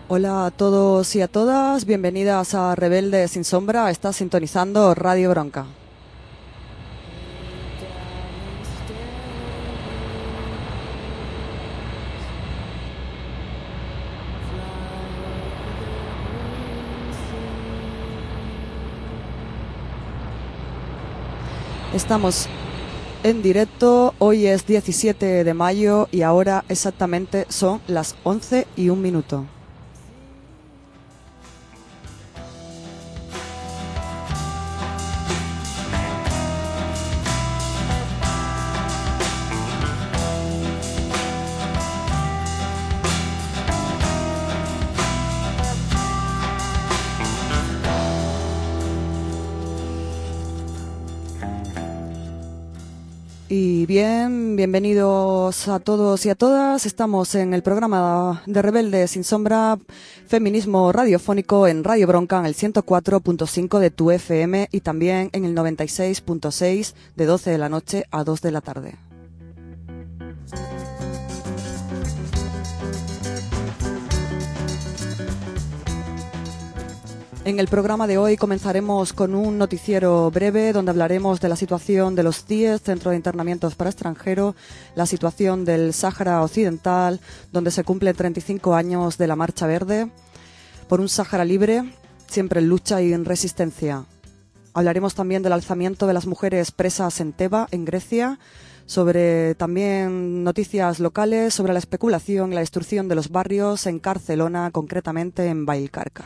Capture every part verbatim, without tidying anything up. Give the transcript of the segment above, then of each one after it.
Hola a todos y a todas, bienvenidas a Rebelde Sin Sombra, estás sintonizando Radio Bronca. Estamos en directo, hoy es diecisiete de mayo y ahora exactamente son las once y un minuto. Y bien, bienvenidos a todos y a todas. Estamos en el programa de Rebelde Sin Sombra, feminismo radiofónico en Radio Bronca, en el ciento cuatro punto cinco de tu F M y también en el noventa y seis punto seis de doce de la noche a dos de la tarde. En el programa de hoy comenzaremos con un noticiero breve donde hablaremos de la situación de los C I E S, Centro de Internamientos para Extranjeros, la situación del Sáhara Occidental, donde se cumplen treinta y cinco años de la Marcha Verde, por un Sáhara libre, siempre en lucha y en resistencia. Hablaremos también del alzamiento de las mujeres presas en Teba, en Grecia, sobre también noticias locales, sobre la especulación y la destrucción de los barrios en Barcelona, concretamente en Vallcarca.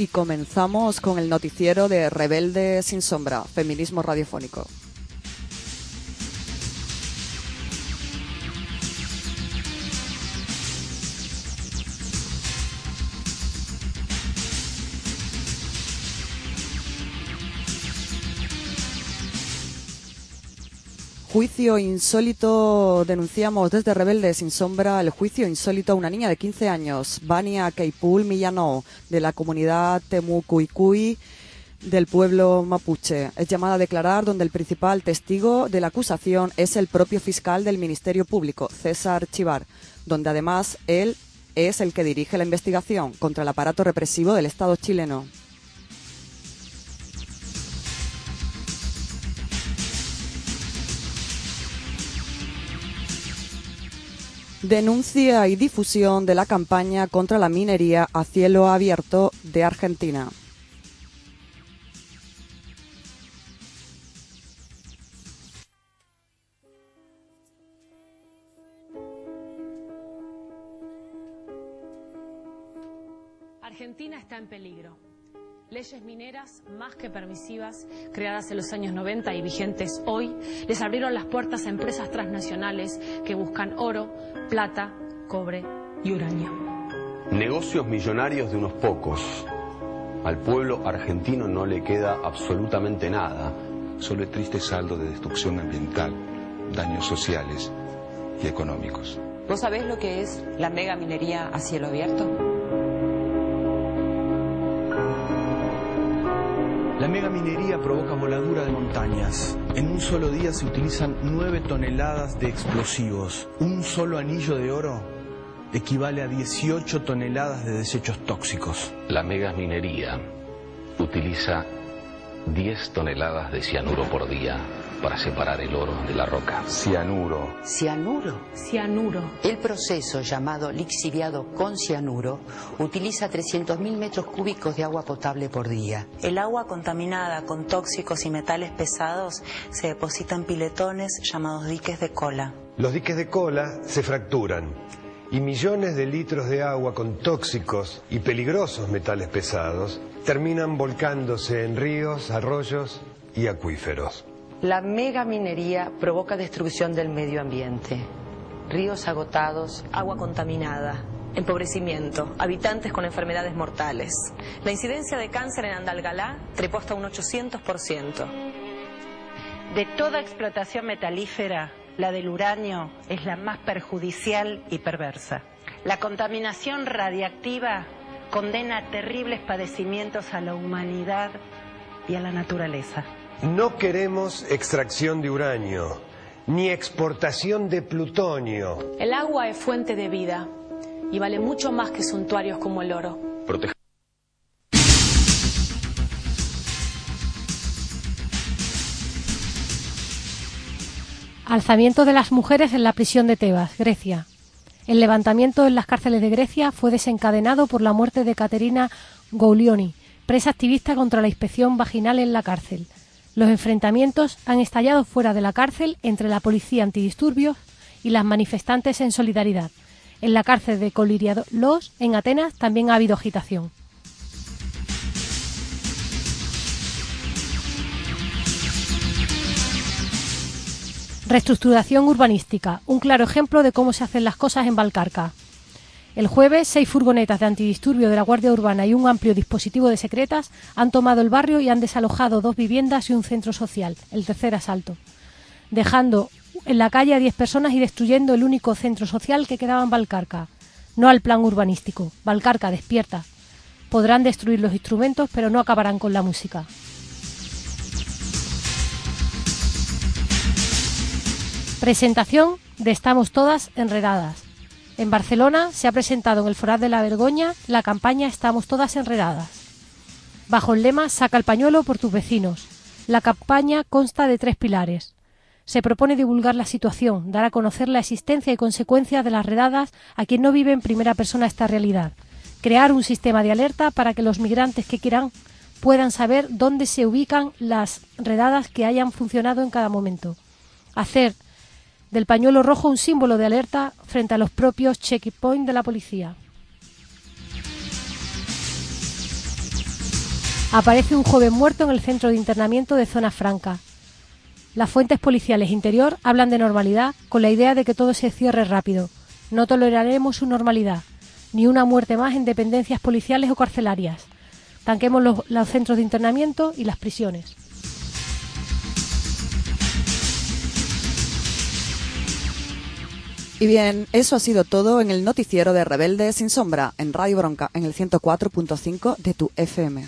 y comenzamos con el noticiero de Rebelde sin Sombra, feminismo radiofónico. Juicio insólito, denunciamos desde Rebelde sin Sombra el juicio insólito a una niña de quince años, Vania Keipul Millano, de la comunidad Temucuicui del pueblo mapuche. Es llamada a declarar, donde el principal testigo de la acusación es el propio fiscal del Ministerio Público, César Chivar, donde además él es el que dirige la investigación contra el aparato represivo del Estado chileno. Denuncia y difusión de la campaña contra la minería a cielo abierto de Argentina. Argentina está en peligro. Leyes mineras más que permisivas, creadas en los años noventa y vigentes hoy, les abrieron las puertas a empresas transnacionales que buscan oro, plata, cobre y uranio. Negocios millonarios de unos pocos. Al pueblo argentino no le queda absolutamente nada. Solo el triste saldo de destrucción ambiental, daños sociales y económicos. ¿Vos sabés lo que es la mega minería a cielo abierto? La megaminería provoca voladura de montañas. En un solo día se utilizan nueve toneladas de explosivos. Un solo anillo de oro equivale a dieciocho toneladas de desechos tóxicos. La megaminería utiliza diez toneladas de cianuro por día para separar el oro de la roca. Cianuro. ¿Cianuro? Cianuro. El proceso llamado lixiviado con cianuro utiliza trescientos mil metros cúbicos de agua potable por día. El agua contaminada con tóxicos y metales pesados se deposita en piletones llamados diques de cola. Los diques de cola se fracturan y millones de litros de agua con tóxicos y peligrosos metales pesados terminan volcándose en ríos, arroyos y acuíferos. La megaminería provoca destrucción del medio ambiente. Ríos agotados, agua contaminada, empobrecimiento, habitantes con enfermedades mortales. La incidencia de cáncer en Andalgalá trepó hasta un ochocientos por ciento. De toda explotación metalífera, la del uranio es la más perjudicial y perversa. La contaminación radiactiva condena terribles padecimientos a la humanidad y a la naturaleza. No queremos extracción de uranio, ni exportación de plutonio. El agua es fuente de vida y vale mucho más que suntuarios como el oro. Protege- Alzamiento de las mujeres en la prisión de Tebas, Grecia. El levantamiento en las cárceles de Grecia fue desencadenado por la muerte de Caterina Goulioni, presa activista contra la inspección vaginal en la cárcel. Los enfrentamientos han estallado fuera de la cárcel entre la policía antidisturbios y las manifestantes en solidaridad. En la cárcel de Kolirialos, en Atenas, también ha habido agitación. Reestructuración urbanística, un claro ejemplo de cómo se hacen las cosas en Valcarca. El jueves, seis furgonetas de antidisturbio de la Guardia Urbana y un amplio dispositivo de secretas han tomado el barrio y han desalojado dos viviendas y un centro social, el tercer asalto, dejando en la calle a diez personas y destruyendo el único centro social que quedaba en Valcarca. No al plan urbanístico. Valcarca, despierta. Podrán destruir los instrumentos, pero no acabarán con la música. Presentación de Estamos Todas Enredadas. En Barcelona se ha presentado en el Forat de la Vergoña la campaña Estamos Todas Enredadas. Bajo el lema Saca el pañuelo por tus vecinos. La campaña consta de tres pilares. Se propone divulgar la situación, dar a conocer la existencia y consecuencias de las redadas a quien no vive en primera persona esta realidad. Crear un sistema de alerta para que los migrantes que quieran puedan saber dónde se ubican las redadas que hayan funcionado en cada momento. Hacer del pañuelo rojo un símbolo de alerta frente a los propios checkpoints de la policía. Aparece un joven muerto en el centro de internamiento de Zona Franca. Las fuentes policiales interior hablan de normalidad con la idea de que todo se cierre rápido. No toleraremos su normalidad, ni una muerte más en dependencias policiales o carcelarias. Tanquemos los, los centros de internamiento y las prisiones. Y bien, eso ha sido todo en el noticiero de Rebelde Sin Sombra, en Radio Bronca, en el ciento cuatro punto cinco de tu F M.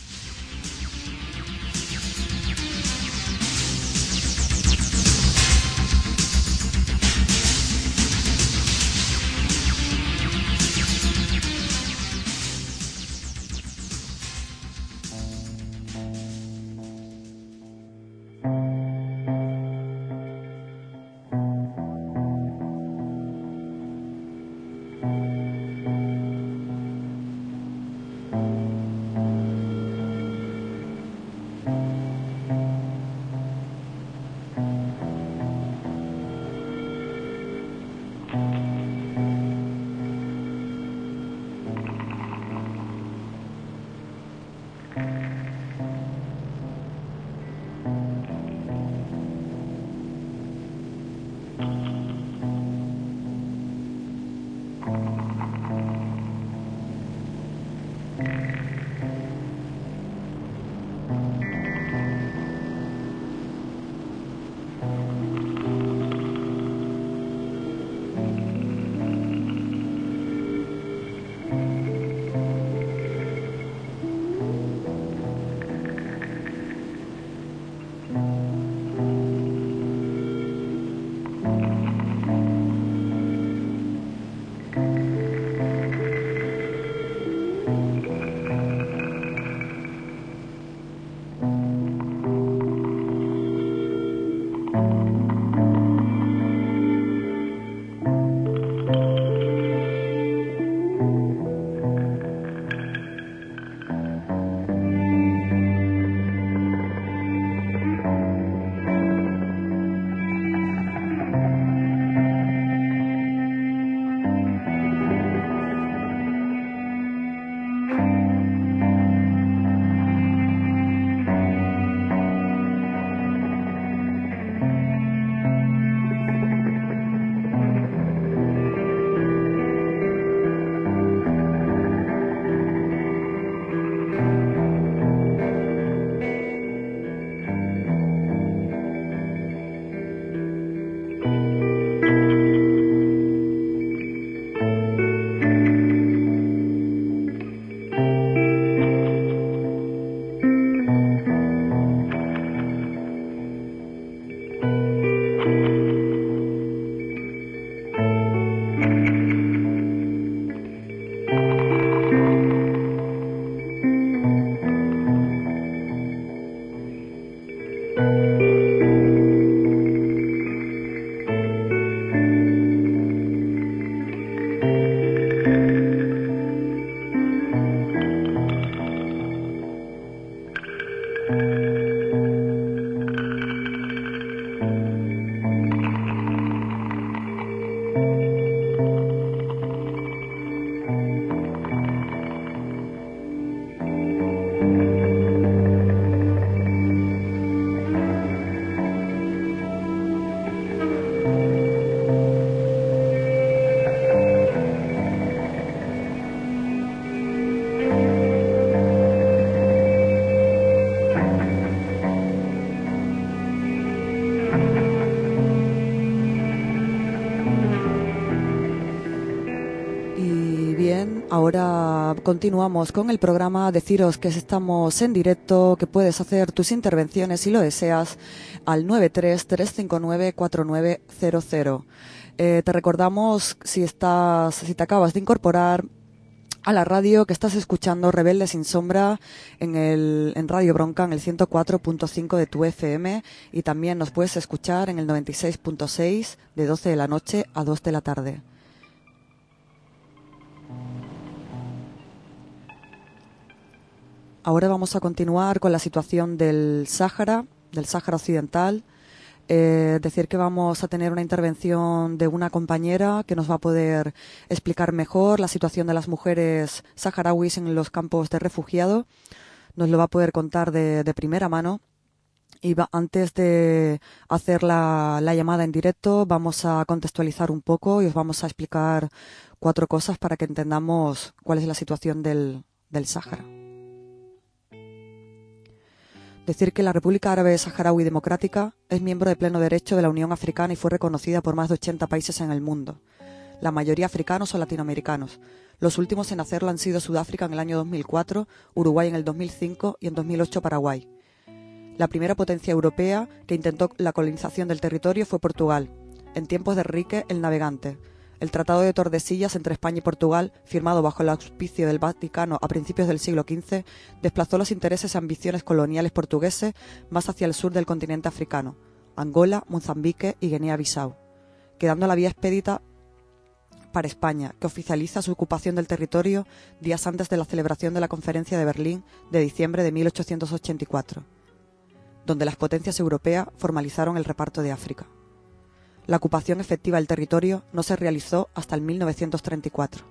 Ahora continuamos con el programa. Deciros que estamos en directo, que puedes hacer tus intervenciones si lo deseas al nueve tres, tres cinco nueve, cuatro nueve cero cero. Eh, te recordamos, si estás, si te acabas de incorporar a la radio, que estás escuchando Rebelde Sin Sombra en el en Radio Bronca en el ciento cuatro punto cinco de tu F M, y también nos puedes escuchar en el noventa y seis punto seis de doce de la noche a dos de la tarde. Ahora vamos a continuar con la situación del Sáhara, del Sáhara Occidental. Eh, decir que vamos a tener una intervención de una compañera que nos va a poder explicar mejor la situación de las mujeres saharauis en los campos de refugiado. nos lo va a poder contar de, de primera mano. Y va, antes de hacer la, la llamada en directo, vamos a contextualizar un poco y os vamos a explicar cuatro cosas para que entendamos cuál es la situación del, del Sáhara. Decir que la República Árabe Saharaui Democrática es miembro de pleno derecho de la Unión Africana y fue reconocida por más de ochenta países en el mundo, la mayoría africanos o latinoamericanos. Los últimos en hacerlo han sido Sudáfrica en el año dos mil cuatro, Uruguay en el dos mil cinco y en dos mil ocho Paraguay. La primera potencia europea que intentó la colonización del territorio fue Portugal, en tiempos de Enrique el Navegante. El Tratado de Tordesillas entre España y Portugal, firmado bajo el auspicio del Vaticano a principios del siglo quince, desplazó los intereses y ambiciones coloniales portugueses más hacia el sur del continente africano, Angola, Mozambique y Guinea-Bissau, quedando la vía expedita para España, que oficializa su ocupación del territorio días antes de la celebración de la Conferencia de Berlín de diciembre de mil ochocientos ochenta y cuatro, donde las potencias europeas formalizaron el reparto de África. La ocupación efectiva del territorio no se realizó hasta el mil novecientos treinta y cuatro.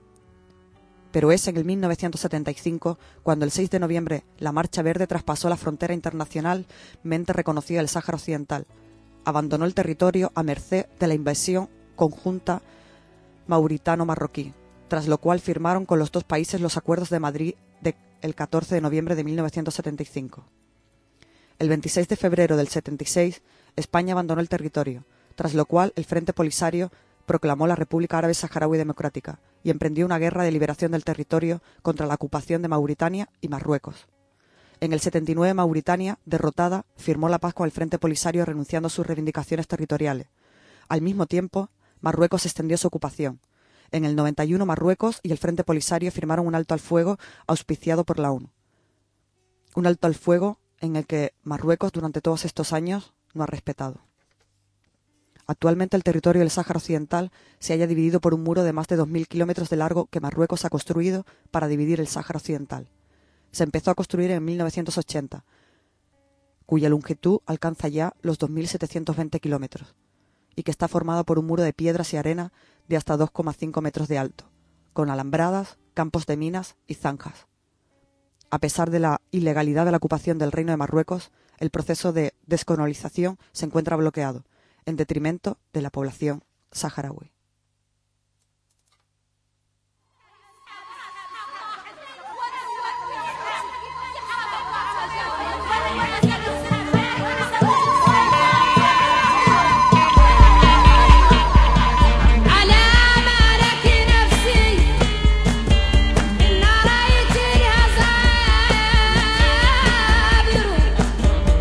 Pero es en el mil novecientos setenta y cinco cuando el seis de noviembre la Marcha Verde traspasó la frontera internacionalmente reconocida del Sáhara Occidental, abandonó el territorio a merced de la invasión conjunta mauritano-marroquí, tras lo cual firmaron con los dos países los acuerdos de Madrid del catorce de noviembre de mil novecientos setenta y cinco. El veintiséis de febrero del setenta y seis, España abandonó el territorio, tras lo cual el Frente Polisario proclamó la República Árabe Saharaui Democrática y emprendió una guerra de liberación del territorio contra la ocupación de Mauritania y Marruecos. En el setenta y nueve, Mauritania, derrotada, firmó la paz con el Frente Polisario renunciando a sus reivindicaciones territoriales. Al mismo tiempo, Marruecos extendió su ocupación. En el noventa y uno, Marruecos y el Frente Polisario firmaron un alto al fuego auspiciado por la ONU. Un alto al fuego en el que Marruecos durante todos estos años no ha respetado. Actualmente el territorio del Sáhara Occidental se halla dividido por un muro de más de dos mil kilómetros de largo que Marruecos ha construido para dividir el Sáhara Occidental. Se empezó a construir en mil novecientos ochenta, cuya longitud alcanza ya los dos mil setecientos veinte kilómetros, y que está formado por un muro de piedras y arena de hasta dos coma cinco metros de alto, con alambradas, campos de minas y zanjas. A pesar de la ilegalidad de la ocupación del Reino de Marruecos, el proceso de descolonización se encuentra bloqueado, en detrimento de la población saharaui.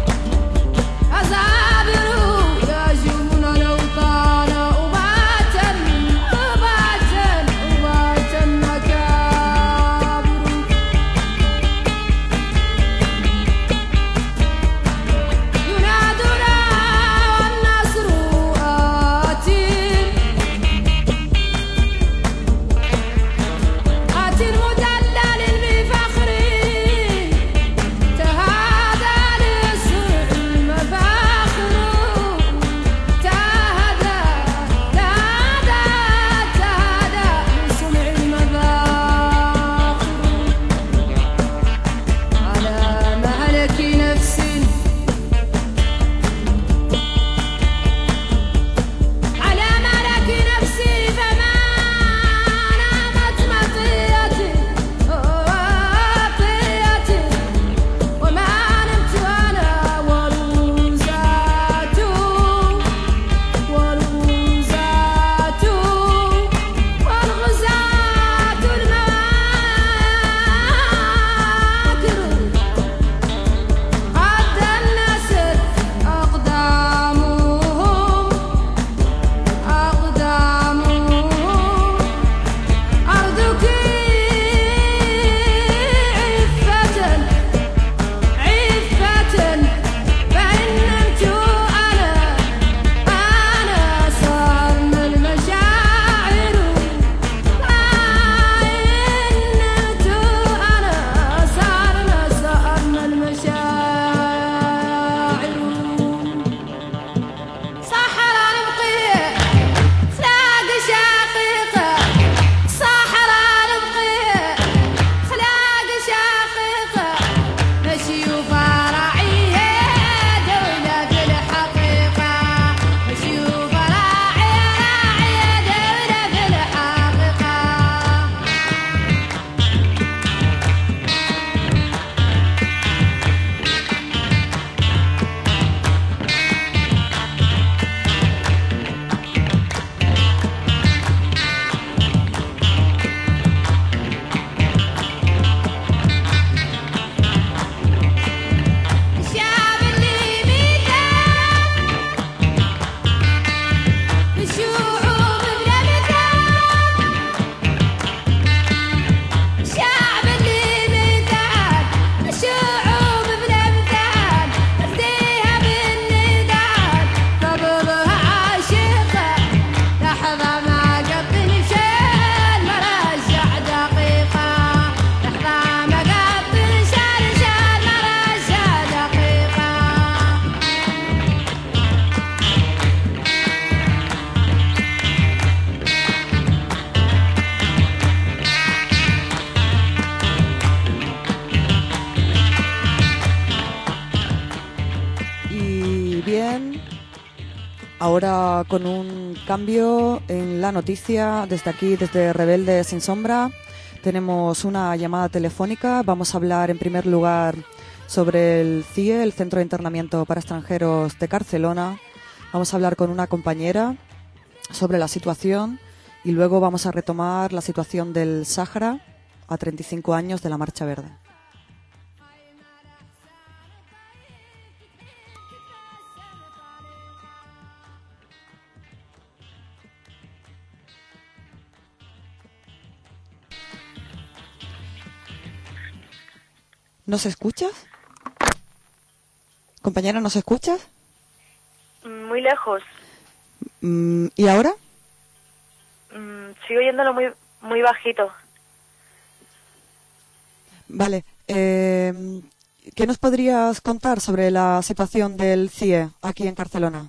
أزعبروا يا جمونا لو طال وباتر bien, ahora con un cambio en la noticia, desde aquí, desde Rebeldes Sin Sombra, tenemos una llamada telefónica. Vamos a hablar en primer lugar sobre el C I E, el Centro de Internamiento para Extranjeros de Barcelona. Vamos a hablar con una compañera sobre la situación y luego vamos a retomar la situación del Sáhara a treinta y cinco años de la Marcha Verde. ¿Nos escuchas? Compañera, ¿nos escuchas? Muy lejos. Mm, ¿Y ahora? Mm, sigo oyéndolo muy, muy bajito. Vale. Eh, ¿Qué nos podrías contar sobre la situación del C I E aquí en Barcelona?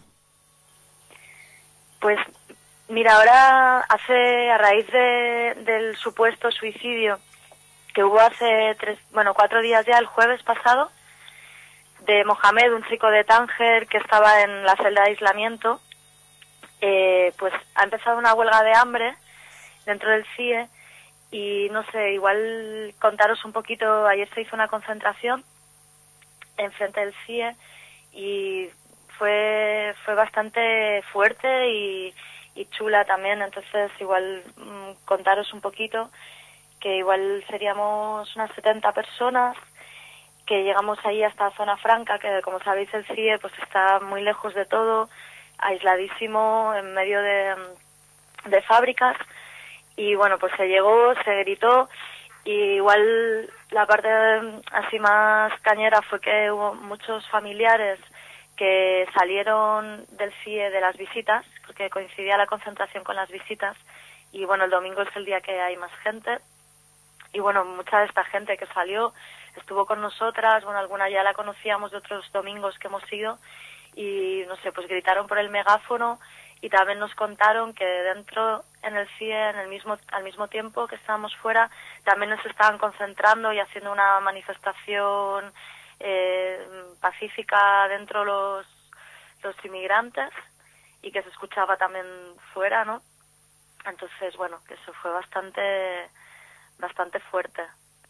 Pues mira, ahora hace, a raíz de, del supuesto suicidio que hubo hace tres, bueno, cuatro días ya, el jueves pasado, de Mohamed, un chico de Tánger que estaba en la celda de aislamiento, eh, pues ha empezado una huelga de hambre dentro del C I E y no sé, igual contaros un poquito. Ayer se hizo una concentración enfrente del C I E y fue fue bastante fuerte y, y chula también, entonces igual mmm, contaros un poquito, que igual seríamos unas setenta personas que llegamos ahí hasta Zona Franca, que como sabéis el C I E pues está muy lejos de todo, aisladísimo en medio de, de fábricas, y bueno, pues se llegó, se gritó, y igual la parte así más cañera fue que hubo muchos familiares que salieron del C I E de las visitas, porque coincidía la concentración con las visitas, y bueno, el domingo es el día que hay más gente, y bueno, mucha de esta gente que salió estuvo con nosotras, bueno, alguna ya la conocíamos de otros domingos que hemos ido, y no sé, pues gritaron por el megáfono y también nos contaron que dentro en el C I E, en el mismo, al mismo tiempo que estábamos fuera, también nos estaban concentrando y haciendo una manifestación eh, pacífica dentro los, los inmigrantes, y que se escuchaba también fuera, ¿no? Entonces, bueno, que eso fue bastante, bastante fuerte.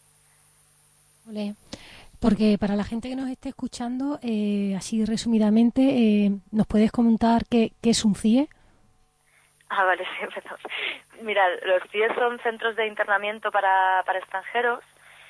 Olé. Porque para la gente que nos esté escuchando, eh, así resumidamente, eh, ¿nos puedes comentar qué, qué es un C I E? Ah, vale, sí, perdón. Mira, los C I E son centros de internamiento para, para extranjeros.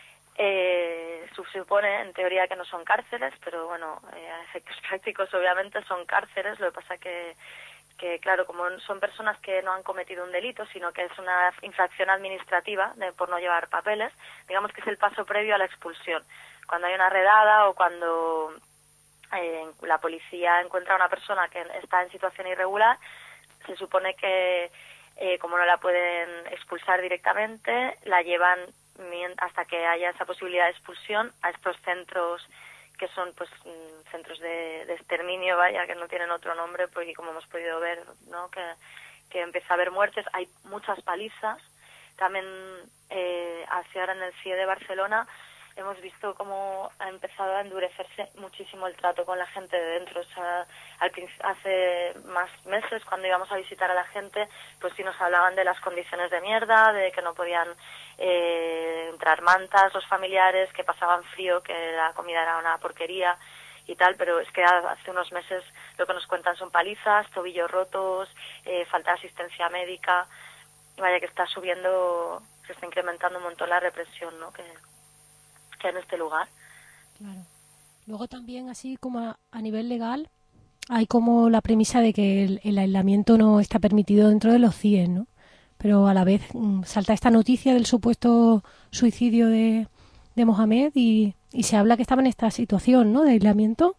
Eh, supone, en teoría, que no son cárceles, pero bueno, eh, a efectos prácticos obviamente son cárceles. Lo que pasa que, que, claro, como son personas que no han cometido un delito, sino que es una infracción administrativa de, por no llevar papeles, digamos que es el paso previo a la expulsión. Cuando hay una redada o cuando eh, la policía encuentra a una persona que está en situación irregular, se supone que eh, como no la pueden expulsar directamente, la llevan hasta que haya esa posibilidad de expulsión a estos centros que son pues centros de, de exterminio, vaya, que no tienen otro nombre, porque como hemos podido ver, ¿no?, que, que empieza a haber muertes, hay muchas palizas. También eh, hacia ahora en el C I E de Barcelona hemos visto cómo ha empezado a endurecerse muchísimo el trato con la gente de dentro. O sea, al, hace más meses, cuando íbamos a visitar a la gente, pues sí nos hablaban de las condiciones de mierda, de que no podían eh, entrar mantas los familiares, que pasaban frío, que la comida era una porquería y tal, pero es que hace unos meses lo que nos cuentan son palizas, tobillos rotos, eh, falta de asistencia médica. Vaya que está subiendo, se está incrementando un montón la represión, ¿no?, que que en este lugar. Claro. Luego también, así como a, a nivel legal, hay como la premisa de que el, el aislamiento no está permitido dentro de los C I E, ¿no? Pero a la vez mmm, salta esta noticia del supuesto suicidio de, de Mohamed y, y se habla que estaba en esta situación, ¿no?, de aislamiento.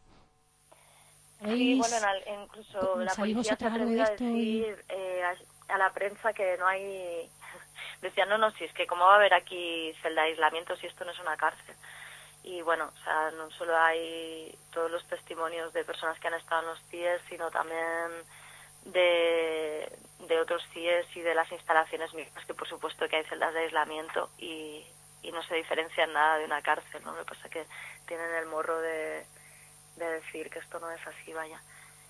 Sí, bueno, en, incluso la policía se atrevió a decir y... eh, a, a la prensa que no hay... Decían, no, no, si es que cómo va a haber aquí celda de aislamiento si esto no es una cárcel. Y bueno, o sea, no solo hay todos los testimonios de personas que han estado en los C I E, sino también de, de otros C I E y de las instalaciones mismas, que por supuesto que hay celdas de aislamiento y, y no se diferencian nada de una cárcel, ¿no? Lo que pasa es que tienen el morro de, de decir que esto no es así, vaya.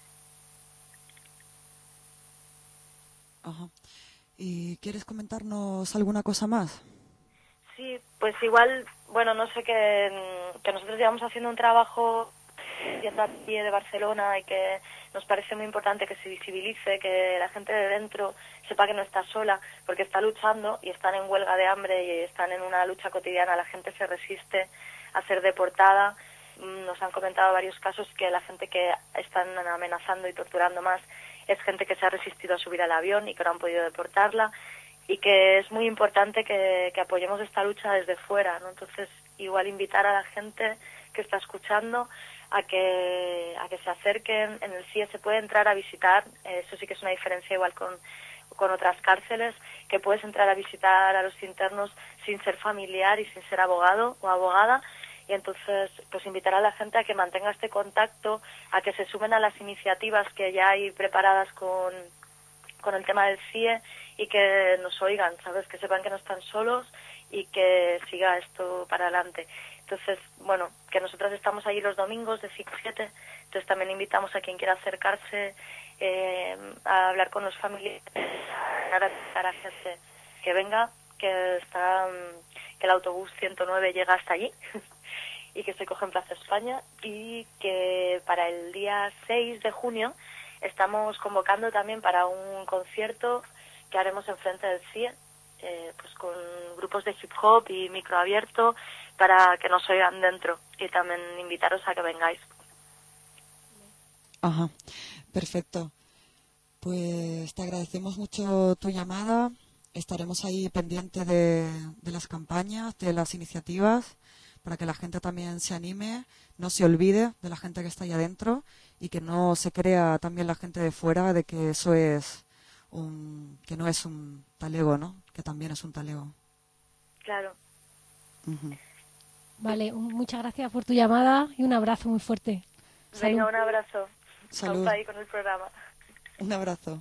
Ajá. ¿Y quieres comentarnos alguna cosa más? Sí, pues igual, bueno, no sé, que, que nosotros llevamos haciendo un trabajo yendo a pie de Barcelona y que nos parece muy importante que se visibilice, que la gente de dentro sepa que no está sola, porque está luchando y están en huelga de hambre y están en una lucha cotidiana. La gente se resiste a ser deportada. Nos han comentado varios casos que la gente que están amenazando y torturando más es gente que se ha resistido a subir al avión y que no han podido deportarla, y que es muy importante que, que apoyemos esta lucha desde fuera, ¿no? Entonces, igual invitar a la gente que está escuchando a que a que se acerquen. En el C I E se puede entrar a visitar, eso sí que es una diferencia igual con, con otras cárceles, que puedes entrar a visitar a los internos sin ser familiar y sin ser abogado o abogada, y entonces pues invitar a la gente a que mantenga este contacto, a que se sumen a las iniciativas que ya hay preparadas con, con el tema del C I E y que nos oigan, ¿sabes? Que sepan que no están solos y que siga esto para adelante. Entonces, bueno, que nosotros estamos allí los domingos de cinco a siete, entonces también invitamos a quien quiera acercarse eh, a hablar con los familiares, a la gente que venga, que está que el autobús ciento nueve llega hasta allí y que se coge en Plaza España, y que para el día seis de junio estamos convocando también para un concierto que haremos enfrente del C I E, eh, pues con grupos de hip hop y micro abierto, para que nos oigan dentro, y también invitaros a que vengáis. Ajá, perfecto. Pues te agradecemos mucho tu llamada. Estaremos ahí pendientes de, de las campañas, de las iniciativas, para que la gente también se anime, no se olvide de la gente que está ahí adentro y que no se crea también la gente de fuera de que eso es un, que no es un talego, ¿no? Que también es un talego. Claro. Uh-huh. Vale, un, muchas gracias por tu llamada y un abrazo muy fuerte. Venga, Salud. un abrazo. Salud. Hasta ahí con el programa. Un abrazo.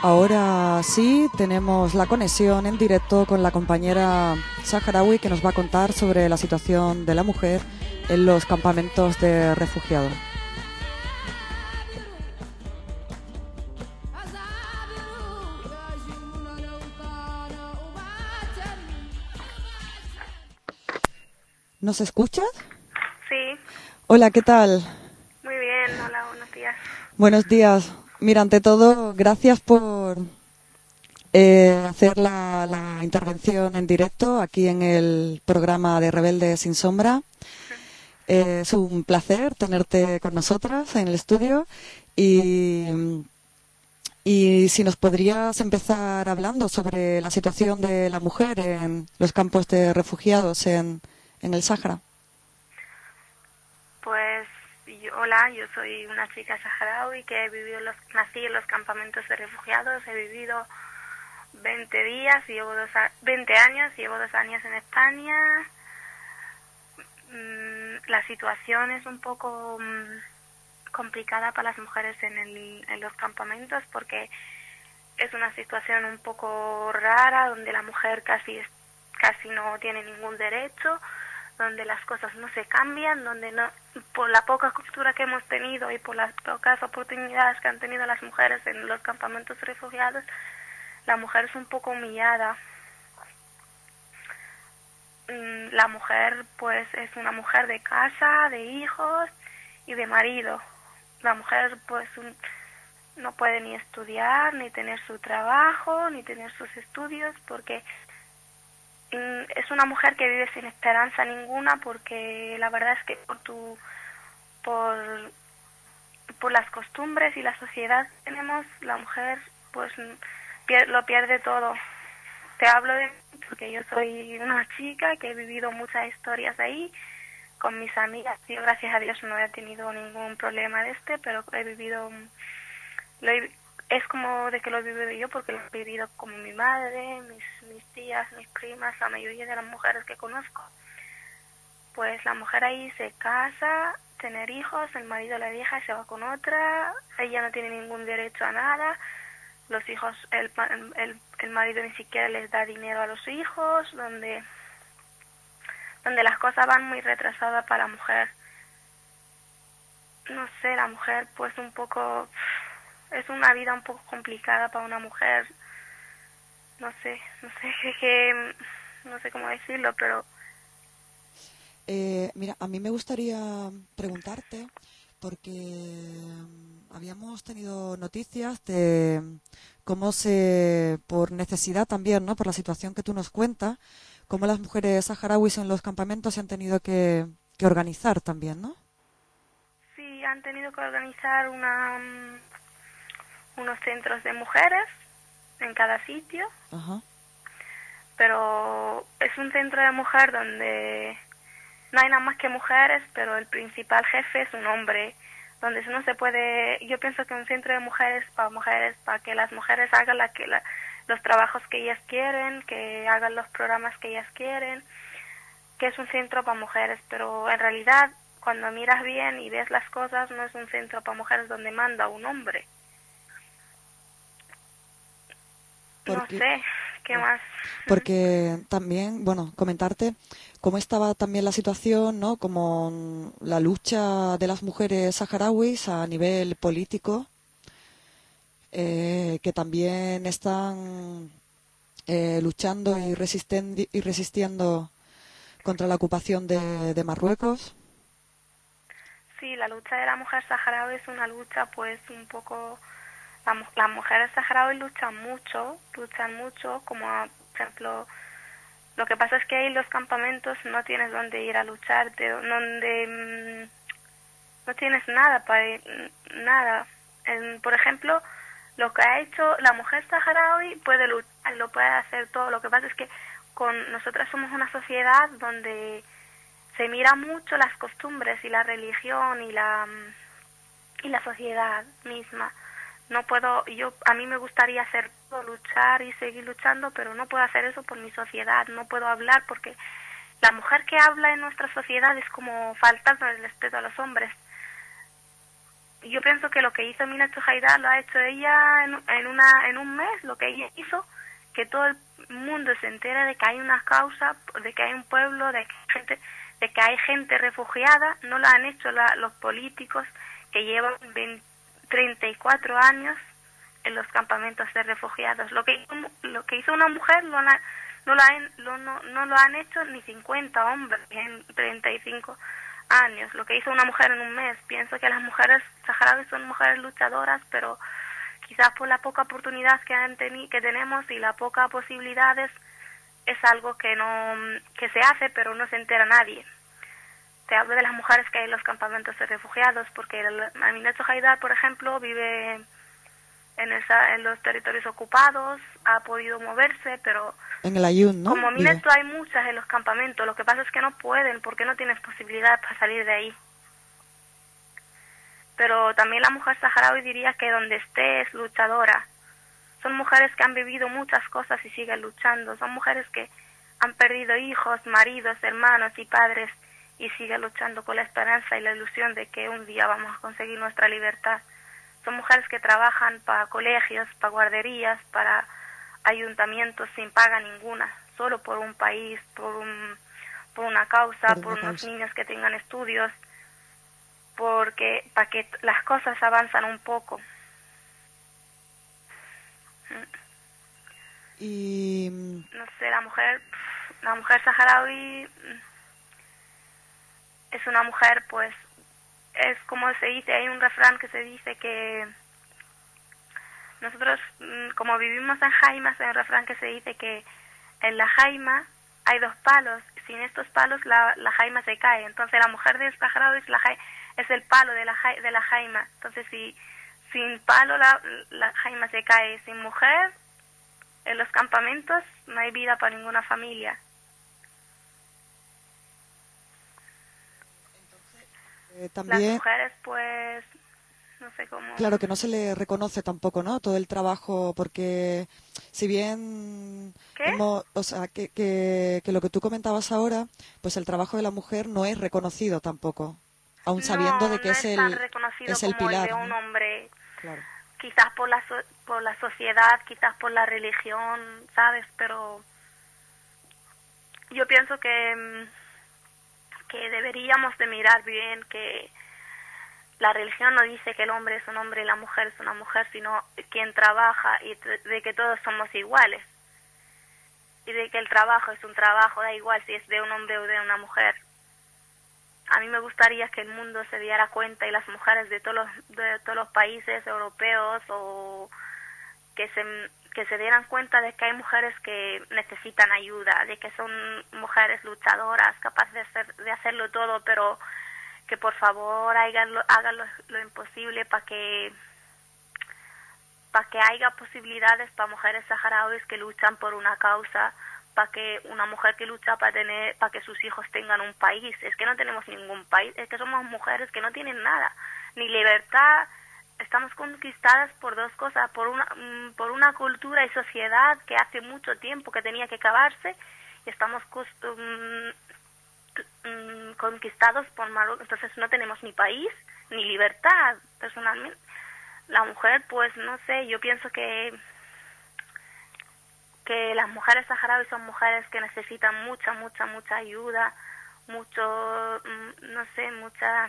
Ahora sí, tenemos la conexión en directo con la compañera saharaui que nos va a contar sobre la situación de la mujer en los campamentos de refugiados. ¿Nos escuchas? Sí. Hola, ¿qué tal? Muy bien, hola, buenos días. Buenos días. Mira, ante todo, gracias por eh, hacer la, la intervención en directo aquí en el programa de Rebelde Sin Sombra. Eh, es un placer tenerte con nosotras en el estudio y, y si nos podrías empezar hablando sobre la situación de la mujer en los campos de refugiados en, en el Sáhara. Pues yo, hola, yo soy una chica saharaui que he vivido los, nací en los campamentos de refugiados, he vivido veinte días, llevo dos a, veinte años, llevo dos años en España. Mm, la situación es un poco mm, complicada para las mujeres en, el, en los campamentos porque es una situación un poco rara donde la mujer casi, casi no tiene ningún derecho, donde las cosas no se cambian, donde no, por la poca cultura que hemos tenido y por las pocas oportunidades que han tenido las mujeres en los campamentos refugiados, la mujer es un poco humillada. La mujer pues es una mujer de casa, de hijos y de marido. La mujer pues un, no puede ni estudiar, ni tener su trabajo, ni tener sus estudios porque es una mujer que vive sin esperanza ninguna porque la verdad es que por tu por por las costumbres y la sociedad que tenemos, la mujer pues pier, lo pierde todo. Te hablo de porque yo soy una chica que he vivido muchas historias ahí con mis amigas. Yo gracias a Dios no he tenido ningún problema de este, pero he vivido lo he, es como de que lo he vivido yo porque lo he vivido como mi madre, mis, mis tías, mis primas, la mayoría de las mujeres que conozco. Pues la mujer ahí se casa, tener hijos, el marido la deja y se va con otra, ella no tiene ningún derecho a nada, los hijos, el, el, el marido ni siquiera les da dinero a los hijos, donde, donde las cosas van muy retrasadas para la mujer. No sé, la mujer pues un poco... Es una vida un poco complicada para una mujer, no sé, no sé qué, qué no sé cómo decirlo, pero... Eh, mira, a mí me gustaría preguntarte, porque habíamos tenido noticias de cómo se, por necesidad también, ¿no?, por la situación que tú nos cuentas, cómo las mujeres saharauis en los campamentos se han tenido que, que organizar también, ¿no? Sí, han tenido que organizar una... unos centros de mujeres en cada sitio. Ajá. Pero es un centro de mujer donde no hay nada más que mujeres, pero el principal jefe es un hombre, donde no se puede... Yo pienso que un centro de mujeres para mujeres, para que las mujeres hagan la, que la, los trabajos que ellas quieren, que hagan los programas que ellas quieren, que es un centro para mujeres, pero en realidad cuando miras bien y ves las cosas no es un centro para mujeres donde manda un hombre. Porque, no sé, ¿qué más? Porque también, bueno, comentarte cómo estaba también la situación, ¿no?, como la lucha de las mujeres saharauis a nivel político, eh, que también están eh, luchando y, resisten- y resistiendo contra la ocupación de, de Marruecos. Sí, la lucha de la mujer saharaui es una lucha pues un poco... La, las mujeres saharauis luchan mucho, luchan mucho, como por ejemplo, lo que pasa es que ahí en los campamentos no tienes dónde ir a luchar, de, donde mmm, no tienes nada para ir, nada. En, por ejemplo, lo que ha hecho la mujer saharaui puede luchar, lo puede hacer todo. Lo que pasa es que con nosotras somos una sociedad donde se mira mucho las costumbres y la religión y la y la sociedad misma. No puedo, yo a mí me gustaría hacer todo, luchar y seguir luchando, pero no puedo hacer eso por mi sociedad, no puedo hablar porque la mujer que habla en nuestra sociedad es como faltando el respeto a los hombres. yo pienso que lo que hizo Mina Chujaida lo ha hecho ella en, en, una, en un mes, lo que ella hizo, que todo el mundo se entere de que hay una causa, de que hay un pueblo, de que hay gente, de que hay gente refugiada. No lo han hecho la, los políticos que llevan veinte, treinta y cuatro años en los campamentos de refugiados. Lo que hizo, lo que hizo una mujer lo han, no, lo han, lo, no, no lo han hecho ni cincuenta hombres en treinta y cinco años. Lo que hizo una mujer en un mes. Pienso que las mujeres saharauis son mujeres luchadoras, pero quizás por la poca oportunidad que han teni que tenemos y la poca posibilidades, es algo que no que se hace, pero no se entera nadie. Te hablo de las mujeres que hay en los campamentos de refugiados, porque Amina Chujaida, por ejemplo, vive en, esa, en los territorios ocupados, ha podido moverse, pero en el Ayun, ¿no? Como Mineto hay muchas en los campamentos, lo que pasa es que no pueden, porque no tienes posibilidad para salir de ahí. Pero también la mujer saharaui diría que donde esté es luchadora. Son mujeres que han vivido muchas cosas y siguen luchando. Son mujeres que han perdido hijos, maridos, hermanos y padres y siguen luchando con la esperanza y la ilusión de que un día vamos a conseguir nuestra libertad. Son mujeres que trabajan para colegios, para guarderías, para ayuntamientos sin paga ninguna, solo por un país, por un por una causa, por, por unos causa. niños que tengan estudios, porque para que las cosas avanzan un poco. Y no sé, la mujer la mujer saharaui es una mujer, pues es como se dice, hay un refrán que se dice que nosotros, como vivimos en jaimas, hay un refrán que se dice que en la jaima hay dos palos, sin estos palos la, la jaima se cae. Entonces la mujer del saharaui es, la, es el palo de la, de la jaima. Entonces si sin palo la, la jaima se cae, sin mujer en los campamentos no hay vida para ninguna familia. Eh, también, las mujeres, pues, no sé cómo... Claro, que no se le reconoce tampoco, ¿no? Todo el trabajo, porque si bien... ¿Qué? Hemos, o sea, que, que, que lo que tú comentabas ahora, pues el trabajo de la mujer no es reconocido tampoco, aun sabiendo no, de que no es, es, el, tan reconocido es el como pilar. el de un ¿no? hombre. Claro. Quizás por la, so por la sociedad, quizás por la religión, ¿sabes? Pero yo pienso que... que deberíamos de mirar bien que la religión no dice que el hombre es un hombre y la mujer es una mujer, sino quien trabaja y de que todos somos iguales. Y de que el trabajo es un trabajo, da igual si es de un hombre o de una mujer. A mí me gustaría que el mundo se diera cuenta y las mujeres de todos los, de todos los países europeos o que se... que se dieran cuenta de que hay mujeres que necesitan ayuda, de que son mujeres luchadoras, capaces de, hacer, de hacerlo todo, pero que por favor hagan lo, hagan lo, lo imposible para que para que haya posibilidades para mujeres saharauis que luchan por una causa, para que una mujer que lucha para tener para que sus hijos tengan un país. Es que no tenemos ningún país, es que somos mujeres que no tienen nada, ni libertad. Estamos conquistadas por dos cosas, por una por una cultura y sociedad que hace mucho tiempo que tenía que acabarse, y estamos um, um, conquistados por Marruecos. Entonces no tenemos ni país ni libertad. Personalmente, la mujer, pues no sé, yo pienso que que las mujeres saharauis son mujeres que necesitan mucha, mucha, mucha ayuda, mucho, no sé, mucha...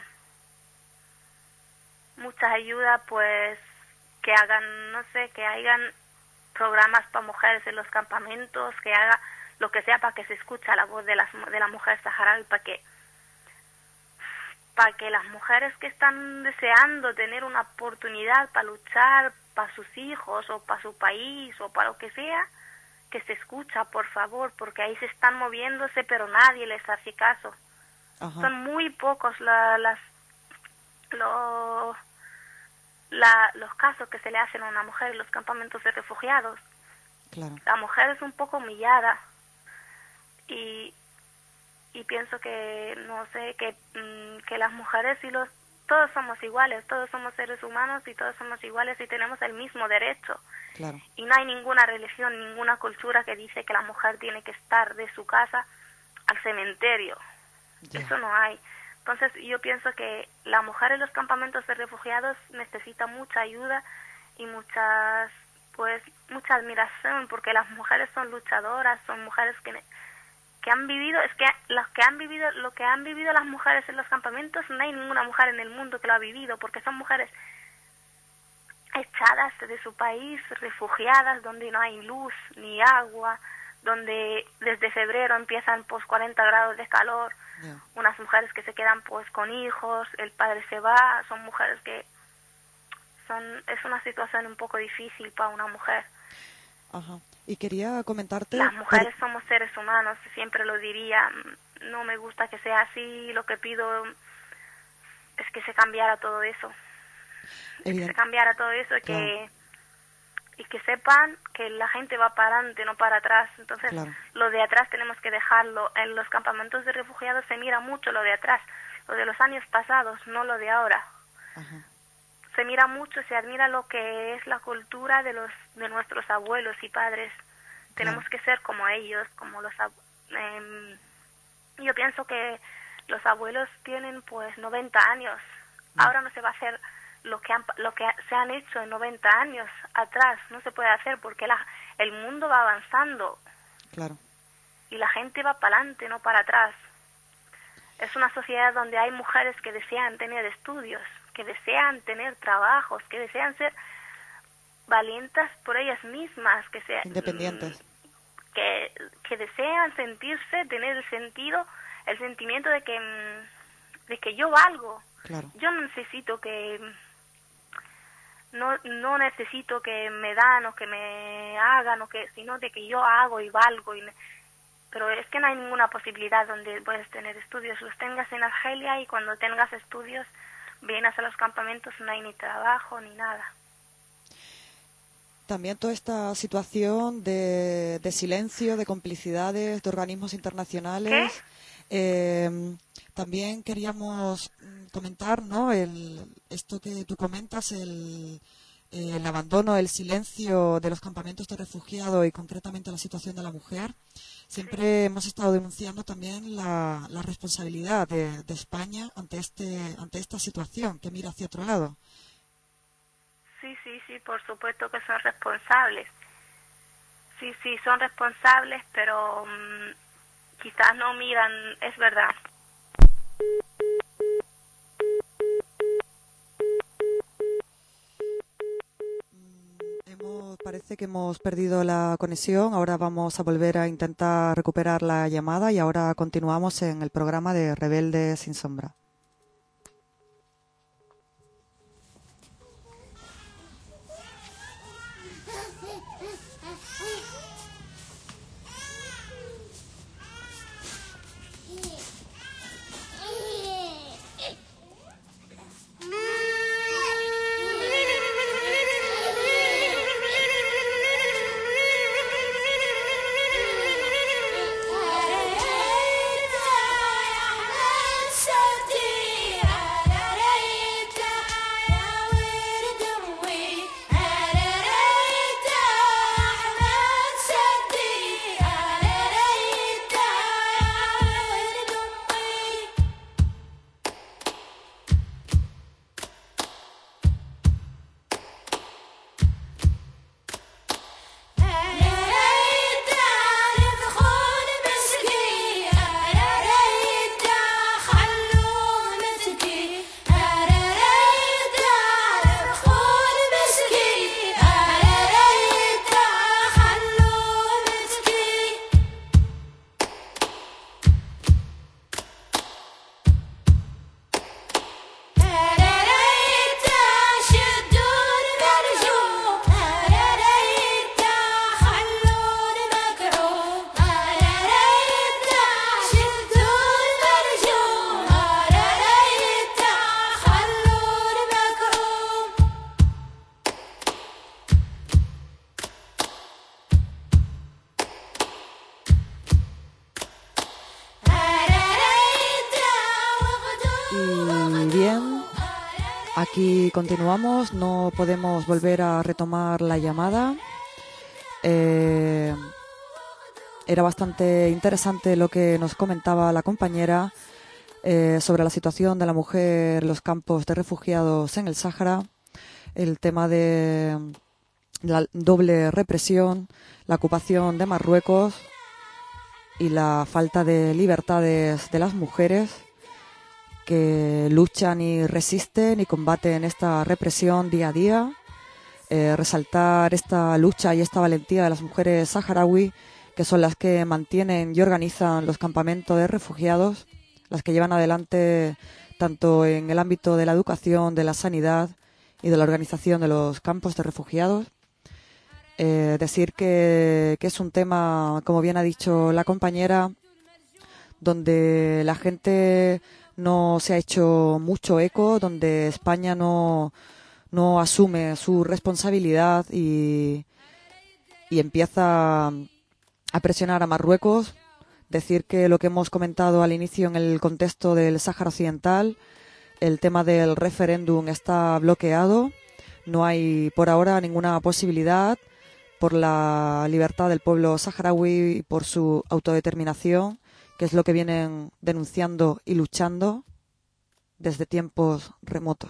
mucha ayuda, pues que hagan, no sé, que hagan programas para mujeres en los campamentos, que haga lo que sea para que se escuche la voz de las de la mujer saharaui, para que para que las mujeres que están deseando tener una oportunidad para luchar para sus hijos o para su país o para lo que sea, que se escucha, por favor, porque ahí se están moviéndose, pero nadie les hace caso. Ajá. Son muy pocos la, las Los, la, los casos que se le hacen a una mujer en los campamentos de refugiados. Claro. La mujer es un poco humillada y y pienso que no sé que que las mujeres y los todos somos iguales, todos somos seres humanos y todos somos iguales y tenemos el mismo derecho. Claro. Y no hay ninguna religión, ninguna cultura que dice que la mujer tiene que estar de su casa al cementerio. Yeah. Eso no hay. Entonces yo pienso que la mujer en los campamentos de refugiados necesita mucha ayuda y muchas, pues, mucha admiración, porque las mujeres son luchadoras, son mujeres que, que han vivido, es que los que han vivido, lo que han vivido las mujeres en los campamentos, no hay ninguna mujer en el mundo que lo ha vivido, porque son mujeres echadas de su país, refugiadas, donde no hay luz ni agua, donde desde febrero empiezan pues cuarenta grados de calor, yeah. Unas mujeres que se quedan pues con hijos, el padre se va, son mujeres que son, es una situación un poco difícil para una mujer. Ajá. Y quería comentarte... Las mujeres por... somos seres humanos, siempre lo diría, no me gusta que sea así, lo que pido es que se cambiara todo eso, es que se cambiara todo eso y que... Claro. Y que sepan que la gente va para adelante, no para atrás. Entonces, claro. Lo de atrás tenemos que dejarlo. En los campamentos de refugiados se mira mucho lo de atrás, lo de los años pasados, no lo de ahora. Ajá. Se mira mucho, se admira lo que es la cultura de los de nuestros abuelos y padres. Claro. Tenemos que ser como ellos, como los eh, yo pienso que los abuelos tienen pues noventa años. No. Ahora no se va a hacer lo que han, lo que se han hecho en noventa años atrás, no se puede hacer porque la, el mundo va avanzando. Claro. Y la gente va para adelante, no para atrás. Es una sociedad donde hay mujeres que desean tener estudios, que desean tener trabajos, que desean ser valientes por ellas mismas, que sean independientes, que, que desean sentirse, tener el sentido, el sentimiento de que de que yo valgo. Claro. Yo no necesito que no no necesito que me dan o que me hagan o que, sino de que yo hago y valgo y, pero es que no hay ninguna posibilidad donde puedes tener estudios. Los tengas en Argelia y cuando tengas estudios vienes a los campamentos, no hay ni trabajo ni nada. También toda esta situación de, de silencio, de complicidades, de organismos internacionales. Eh, también queríamos comentar, ¿no? El, esto que tú comentas, el, el abandono, el silencio de los campamentos de refugiados y concretamente la situación de la mujer. Siempre sí. Hemos estado denunciando también la, la responsabilidad de, de España ante este ante esta situación que mira hacia otro lado. Sí, sí, sí, por supuesto que son responsables. Sí, sí, son responsables, pero um, quizás no miran, es verdad. Hemos, parece que hemos perdido la conexión. Ahora vamos a volver a intentar recuperar la llamada y ahora continuamos en el programa de Rebelde sin Sombra. Aquí continuamos, no podemos volver a retomar la llamada. Eh, era bastante interesante lo que nos comentaba la compañera. eh, sobre la situación de la mujer en los campos de refugiados en el Sáhara, el tema de la doble represión, la ocupación de Marruecos y la falta de libertades de las mujeres que luchan y resisten y combaten esta represión día a día. Eh, resaltar esta lucha y esta valentía de las mujeres saharaui, que son las que mantienen y organizan los campamentos de refugiados, las que llevan adelante tanto en el ámbito de la educación, de la sanidad y de la organización de los campos de refugiados. Eh, decir que, que es un tema, como bien ha dicho la compañera, donde la gente no se ha hecho mucho eco, donde España no, no asume su responsabilidad y, y empieza a presionar a Marruecos. Decir que lo que hemos comentado al inicio en el contexto del Sáhara Occidental, el tema del referéndum está bloqueado, no hay por ahora ninguna posibilidad por la libertad del pueblo saharaui y por su autodeterminación, que es lo que vienen denunciando y luchando desde tiempos remotos.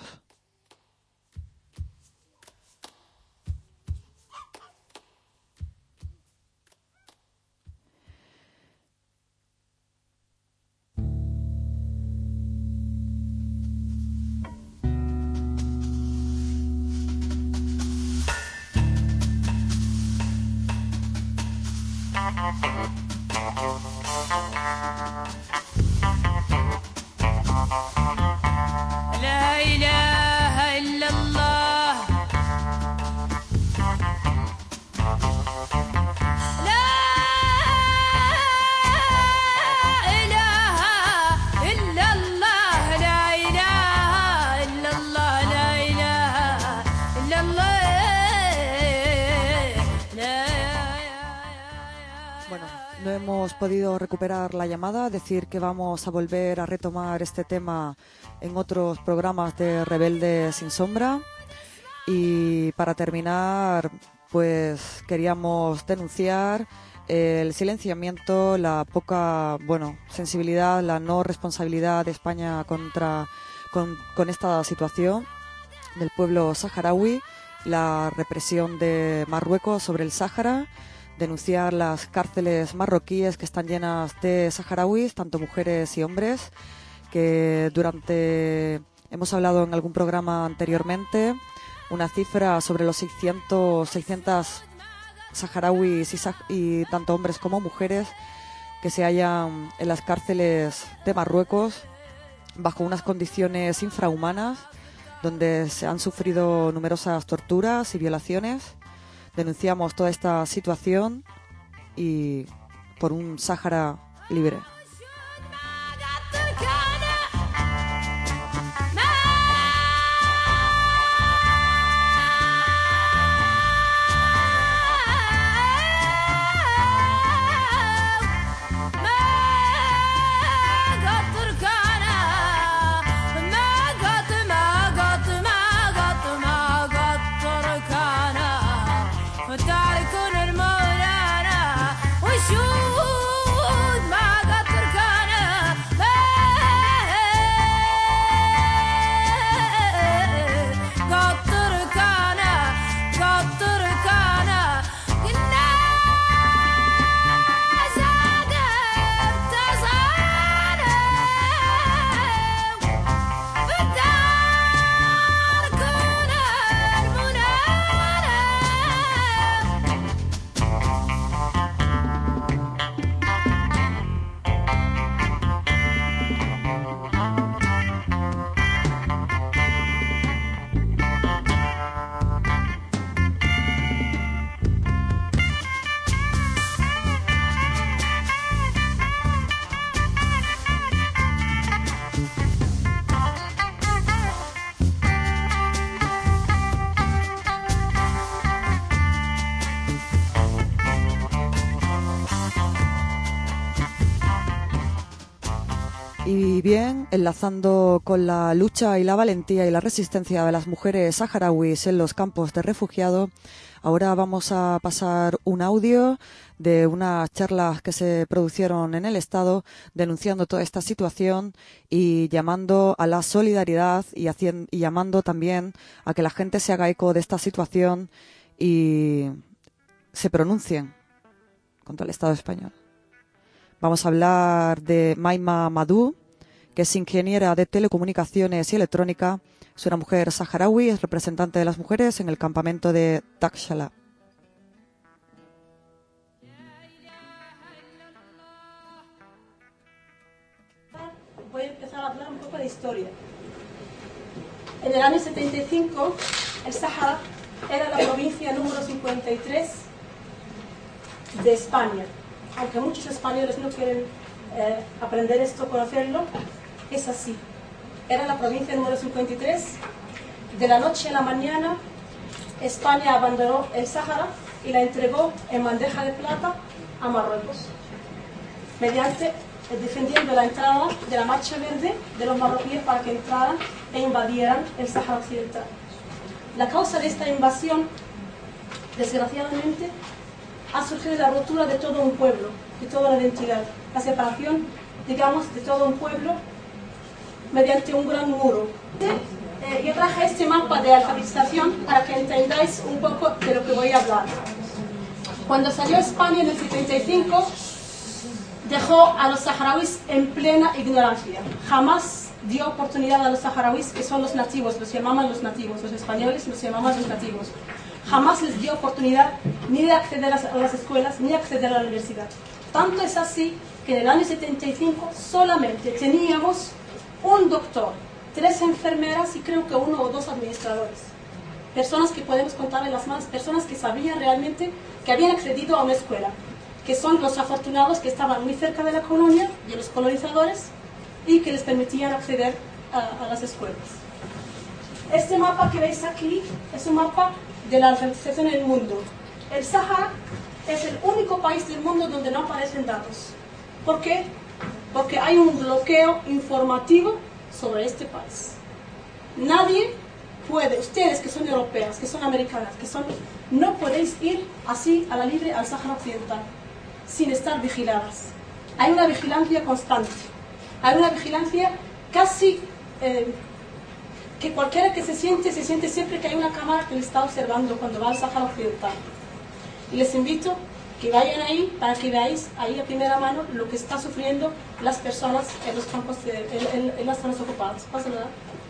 لا إله إلا الله لا إله إلا الله لا إله إلا الله لا إله إلا الله Bueno, no hemos podido recuperar la llamada, decir que vamos a volver a retomar este tema en otros programas de Rebelde Sin Sombra. Y para terminar, pues queríamos denunciar el silenciamiento, la poca, bueno, sensibilidad, la no responsabilidad de España contra con, con esta situación del pueblo saharaui, la represión de Marruecos sobre el Sáhara. Denunciar las cárceles marroquíes que están llenas de saharauis, tanto mujeres y hombres, que durante, hemos hablado en algún programa anteriormente, una cifra sobre los seiscientos, seiscientos saharauis y, y tanto hombres como mujeres que se hallan en las cárceles de Marruecos bajo unas condiciones infrahumanas, donde se han sufrido numerosas torturas y violaciones. Denunciamos toda esta situación y por un Sáhara libre. وتعالي كون المولانا وشوف ما قد Y bien, enlazando con la lucha y la valentía y la resistencia de las mujeres saharauis en los campos de refugiados, ahora vamos a pasar un audio de unas charlas que se produjeron en el Estado denunciando toda esta situación y llamando a la solidaridad y, haciendo, y llamando también a que la gente se haga eco de esta situación y se pronuncien contra el Estado español. Vamos a hablar de Maima Madou, que es ingeniera de telecomunicaciones y electrónica. Es una mujer saharaui, es representante de las mujeres en el campamento de Takshala. Voy a empezar a hablar un poco de historia. En el año setenta y cinco, el Sáhara era la provincia número cincuenta y tres de España. Aunque muchos españoles no quieren eh, aprender esto, conocerlo, es así. Era la provincia número cincuenta y tres. De la noche a la mañana, España abandonó el Sáhara y la entregó en bandeja de plata a Marruecos, mediante eh, defendiendo la entrada de la Marcha Verde de los marroquíes para que entraran e invadieran el Sáhara Occidental. La causa de esta invasión, desgraciadamente, ha surgido la ruptura de todo un pueblo, de toda la identidad, la separación, digamos, de todo un pueblo mediante un gran muro. Eh, yo traje este mapa de alfabetización para que entendáis un poco de lo que voy a hablar. Cuando salió España en el setenta y cinco, dejó a los saharauis en plena ignorancia. Jamás dio oportunidad a los saharauis, que son los nativos, los llamaban los nativos, los españoles los llamaban los nativos. Jamás les dio oportunidad ni de acceder a las escuelas, ni de acceder a la universidad. Tanto es así que en el año setenta y cinco solamente teníamos un doctor, tres enfermeras y creo que uno o dos administradores. Personas que podemos contar en las manos, personas que sabían realmente que habían accedido a una escuela, que son los afortunados que estaban muy cerca de la colonia, de los colonizadores, y que les permitían acceder a, a las escuelas. Este mapa que veis aquí es un mapa de la alfabetización en el mundo. El Sáhara es el único país del mundo donde no aparecen datos. ¿Por qué? Porque hay un bloqueo informativo sobre este país. Nadie puede, ustedes que son europeas, que son americanas, que son, no podéis ir así a la libre al Sáhara Occidental sin estar vigiladas. Hay una vigilancia constante. Hay una vigilancia casi eh, que cualquiera que se siente, se siente siempre que hay una cámara que le está observando cuando va al Sáhara Occidental. Y les invito que vayan ahí para que veáis ahí a primera mano lo que están sufriendo las personas en los campos, de, en, en, en las zonas ocupadas. Pásenla.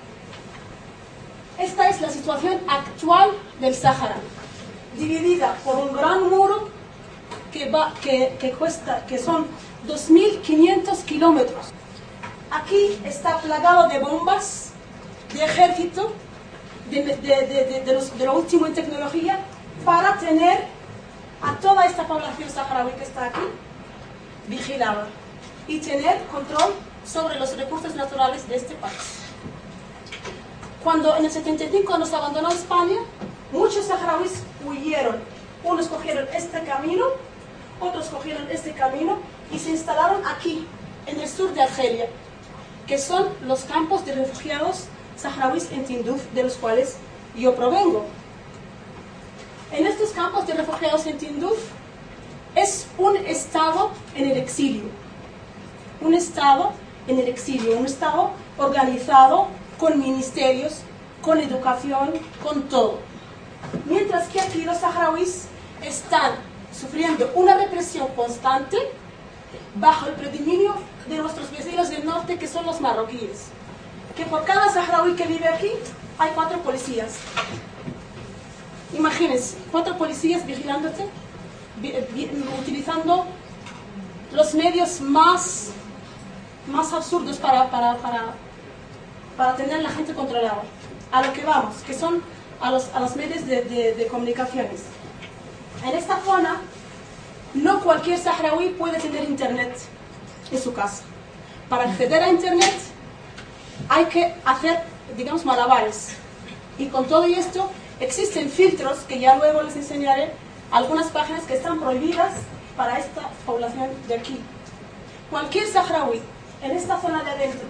Esta es la situación actual del Sáhara, dividida por un gran muro que, va, que, que, cuesta, que son dos mil quinientos kilómetros. Aquí está plagado de bombas, de ejército, de, de, de, de, de, los, de lo último en tecnología, para tener a toda esta población saharaui que está aquí vigilada y tener control sobre los recursos naturales de este país. Cuando en el setenta y cinco nos abandonó España, muchos saharauis huyeron. Unos cogieron este camino, otros cogieron este camino y se instalaron aquí, en el sur de Argelia, que son los campos de refugiados saharauis en Tinduf, de los cuales yo provengo. En estos campos de refugiados en Tinduf es un estado en el exilio, un estado en el exilio, un estado organizado con ministerios, con educación, con todo. Mientras que aquí los saharauis están sufriendo una represión constante bajo el predominio de nuestros vecinos del norte, que son los marroquíes, que por cada saharaui que vive aquí hay cuatro policías. Imagínense, cuatro policías vigilándote, utilizando los medios más, más absurdos para, para, para, para tener a la gente controlada. A lo que vamos, que son a los, a los medios de, de, de comunicaciones. En esta zona, no cualquier saharaui puede tener internet en su casa. Para acceder a internet hay que hacer, digamos, malabares. Y con todo esto existen filtros que ya luego les enseñaré, algunas páginas que están prohibidas para esta población de aquí. Cualquier saharaui en esta zona de adentro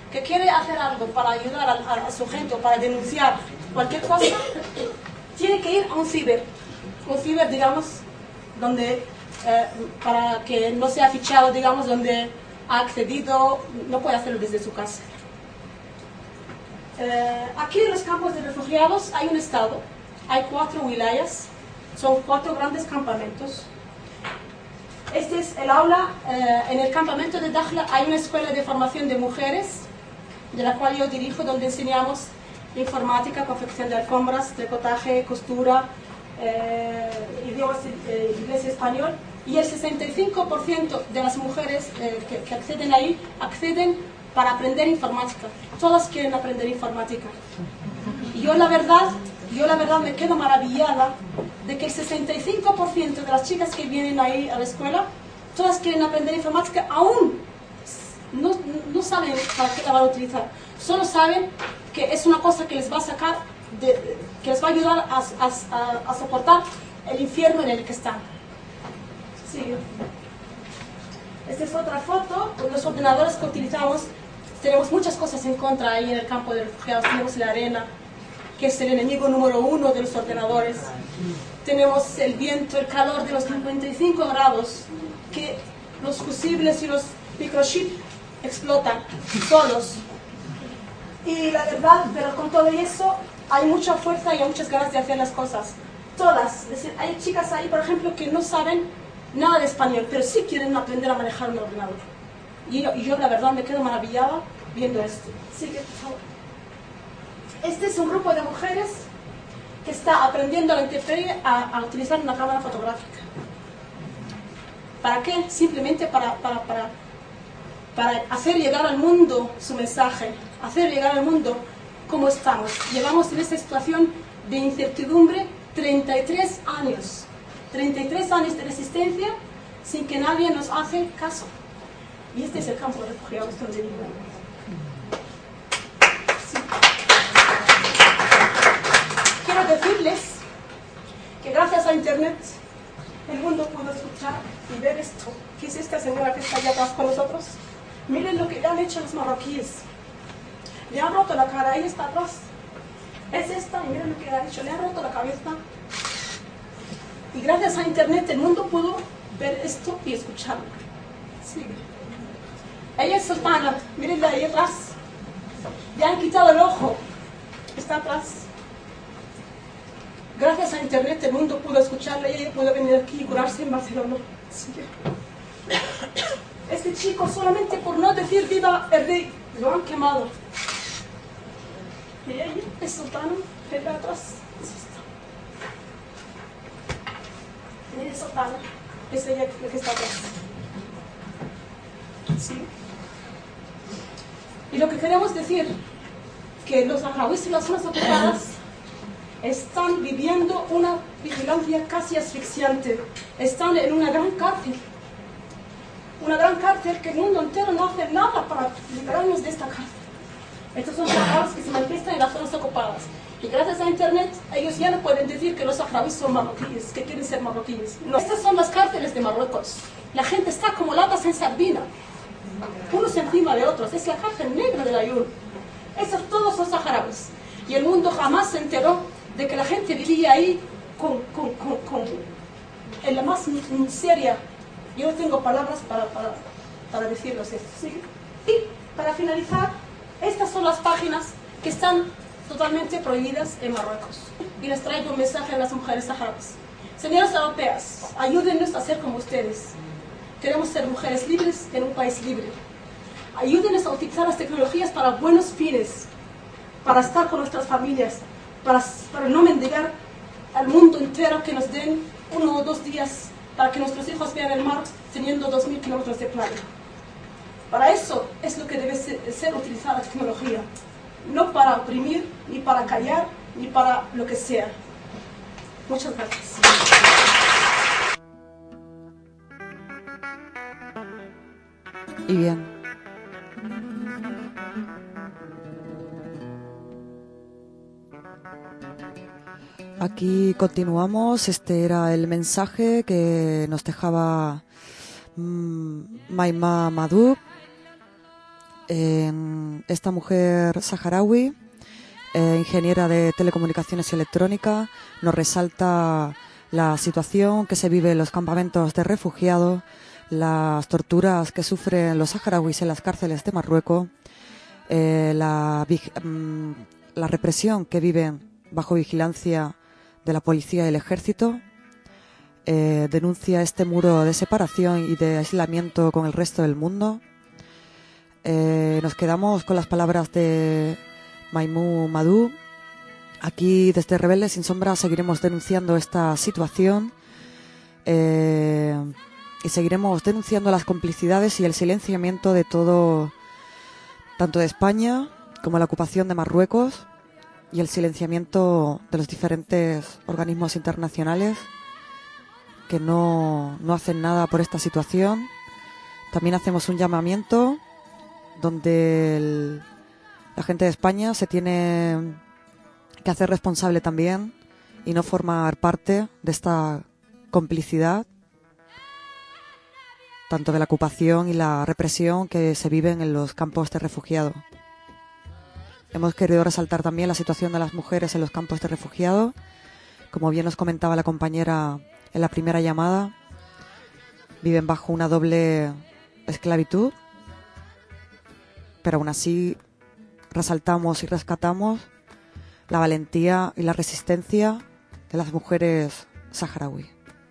que quiere hacer algo para ayudar a, a, a su gente o para denunciar cualquier cosa, tiene que ir a un ciber. Un ciber, digamos, donde, eh, para que no sea fichado, digamos, donde ha accedido, no puede hacerlo desde su casa. Eh, aquí en los campos de refugiados hay un estado, hay cuatro wilayas, son cuatro grandes campamentos. Este es el aula. Eh, en el campamento de Dakhla hay una escuela de formación de mujeres, de la cual yo dirijo, donde enseñamos informática, confección de alfombras, tricotaje, costura, eh, idiomas, eh, inglés y español. Y el sesenta y cinco por ciento de las mujeres eh, que, que acceden ahí, acceden para aprender informática. Todas quieren aprender informática. Y yo la verdad, yo la verdad me quedo maravillada de que el sesenta y cinco por ciento de las chicas que vienen ahí a la escuela, todas quieren aprender informática, aún no, no saben para qué la van a utilizar. Solo saben que es una cosa que les va a sacar, de, que les va a ayudar a, a, a, a soportar el infierno en el que están. Sí. Esta es otra foto. Los ordenadores que utilizamos, tenemos muchas cosas en contra ahí en el campo de refugiados. Tenemos la arena, que es el enemigo número uno de los ordenadores. Tenemos el viento, el calor de los cincuenta y cinco grados, que los fusibles y los microchips explotan solos. Y la verdad, pero con todo eso, hay mucha fuerza y hay muchas ganas de hacer las cosas. Todas. Es decir, hay chicas ahí, por ejemplo, que no saben nada de español, pero sí quieren aprender a manejar un ordenador. Y yo, y yo la verdad, me quedo maravillada viendo esto. Sigue, por favor. Este es un grupo de mujeres que está aprendiendo a la intemperie a, a utilizar una cámara fotográfica. ¿Para qué? Simplemente para, para, para, para hacer llegar al mundo su mensaje, hacer llegar al mundo cómo estamos. Llevamos en esta situación de incertidumbre treinta y tres años. treinta y tres años de resistencia sin que nadie nos hace caso. Y este es el campo de refugiados donde vivimos. Sí. Quiero decirles que gracias a Internet el mundo pudo escuchar y ver esto. ¿Qué es esta señora que está allá atrás con nosotros? Miren lo que le han hecho los marroquíes. Le han roto la cara, ahí está atrás. Es esta, y miren lo que le han hecho. Le han roto la cabeza. Y gracias a Internet el mundo pudo ver esto y escucharlo. Sí. Ella es Sultana, mírenla ahí atrás. Le han quitado el ojo. Está atrás. Gracias a Internet el mundo pudo escucharla y ella pudo venir aquí y curarse en Barcelona. Sí. Este chico, solamente por no decir viva el rey, lo han quemado. Y ella es Sultana, ella atrás. Es Sultana, es ella la que está atrás. ¿Sí? Y lo que queremos decir, que los saharauis y las zonas ocupadas están viviendo una vigilancia casi asfixiante. Están en una gran cárcel. Una gran cárcel que el mundo entero no hace nada para liberarnos de esta cárcel. Estos son saharauis que se manifiestan en las zonas ocupadas. Y gracias a Internet, ellos ya no pueden decir que los saharauis son marroquíes, que quieren ser marroquíes. No. Estas son las cárceles de Marruecos. La gente está como latas en sardina, unos encima de otros. Es la cárcel negra de la Ayun. Esos todos son saharauis. Y el mundo jamás se enteró de que la gente vivía ahí con, con, con, con en la más miseria. Yo no tengo palabras para, para, para decirles esto. ¿Sí? Y para finalizar, estas son las páginas que están totalmente prohibidas en Marruecos. Y les traigo un mensaje a las mujeres saharauis. Señoras europeas, ayúdennos a ser como ustedes. Queremos ser mujeres libres en un país libre. Ayúdennos a utilizar las tecnologías para buenos fines, para estar con nuestras familias, para, para no mendigar al mundo entero que nos den uno o dos días para que nuestros hijos vean el mar teniendo dos mil kilómetros de playa. Para eso es lo que debe ser, ser utilizada la tecnología. No para oprimir, ni para callar, ni para lo que sea. Muchas gracias. Y bien. Aquí continuamos. Este era el mensaje que nos dejaba mmm, Maima Madou. Eh, esta mujer saharaui, eh, ingeniera de telecomunicaciones y electrónica, nos resalta la situación que se vive en los campamentos de refugiados, las torturas que sufren los saharauis en las cárceles de Marruecos, eh, la, mm, la represión que viven bajo vigilancia de la policía y el ejército. Eh, denuncia este muro de separación y de aislamiento con el resto del mundo. Eh, nos quedamos con las palabras de Maimou Madou. Aquí desde Rebeldes Sin Sombra seguiremos denunciando esta situación eh, y seguiremos denunciando las complicidades y el silenciamiento de todo, tanto de España como la ocupación de Marruecos y el silenciamiento de los diferentes organismos internacionales que no, no hacen nada por esta situación. También hacemos un llamamiento donde el, la gente de España se tiene que hacer responsable también y no formar parte de esta complicidad, tanto de la ocupación y la represión que se viven en los campos de refugiados. Hemos querido resaltar también la situación de las mujeres en los campos de refugiados. Como bien nos comentaba la compañera en la primera llamada, viven bajo una doble esclavitud, pero aún así resaltamos y rescatamos la valentía y la resistencia de las mujeres saharaui.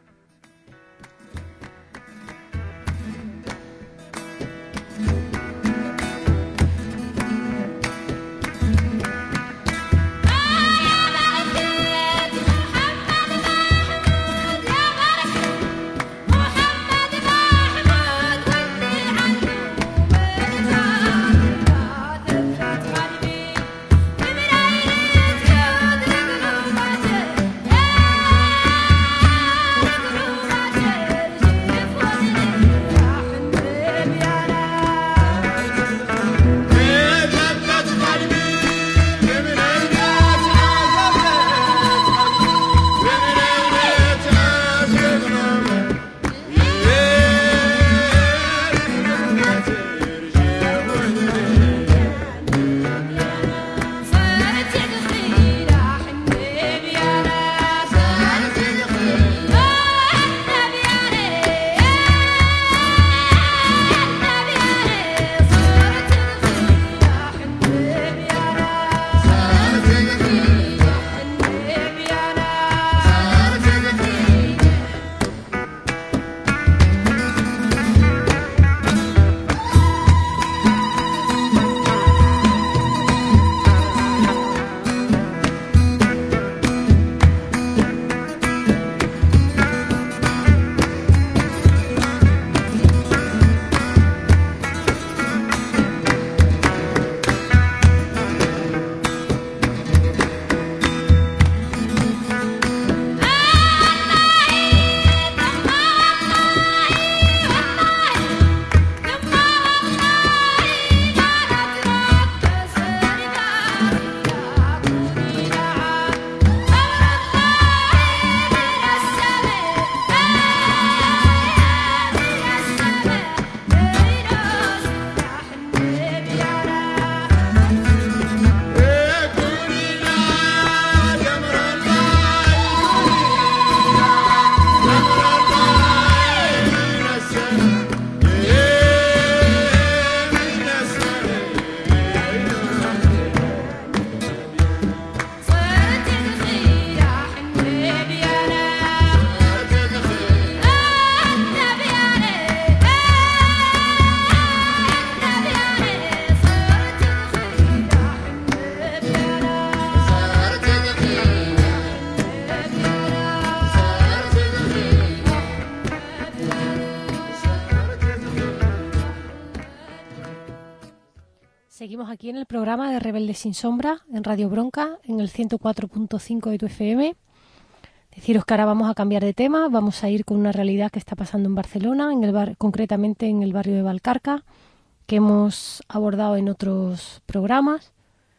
Seguimos aquí en el programa de Rebeldes Sin Sombra, en Radio Bronca, en el ciento cuatro punto cinco de tu F M. Deciros que ahora vamos a cambiar de tema, vamos a ir con una realidad que está pasando en Barcelona, en el bar, concretamente en el barrio de Vallcarca, que hemos abordado en otros programas,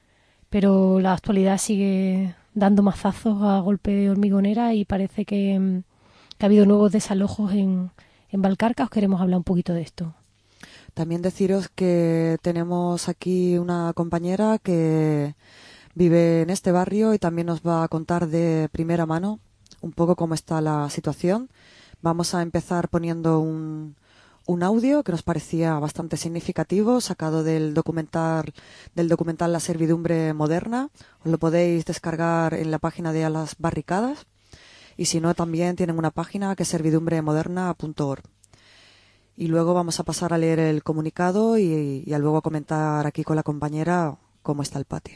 pero la actualidad sigue dando mazazos a golpe de hormigonera y parece que, que ha habido nuevos desalojos en, en Vallcarca. Os queremos hablar un poquito de esto. También deciros que tenemos aquí una compañera que vive en este barrio y también nos va a contar de primera mano un poco cómo está la situación. Vamos a empezar poniendo un, un audio que nos parecía bastante significativo, sacado del documental, del documental La servidumbre moderna. Os lo podéis descargar en la página de A las Barricadas. Y si no, también tienen una página que es servidumbre moderna punto org. Y luego vamos a pasar a leer el comunicado y, y a luego comentar aquí con la compañera cómo está el patio.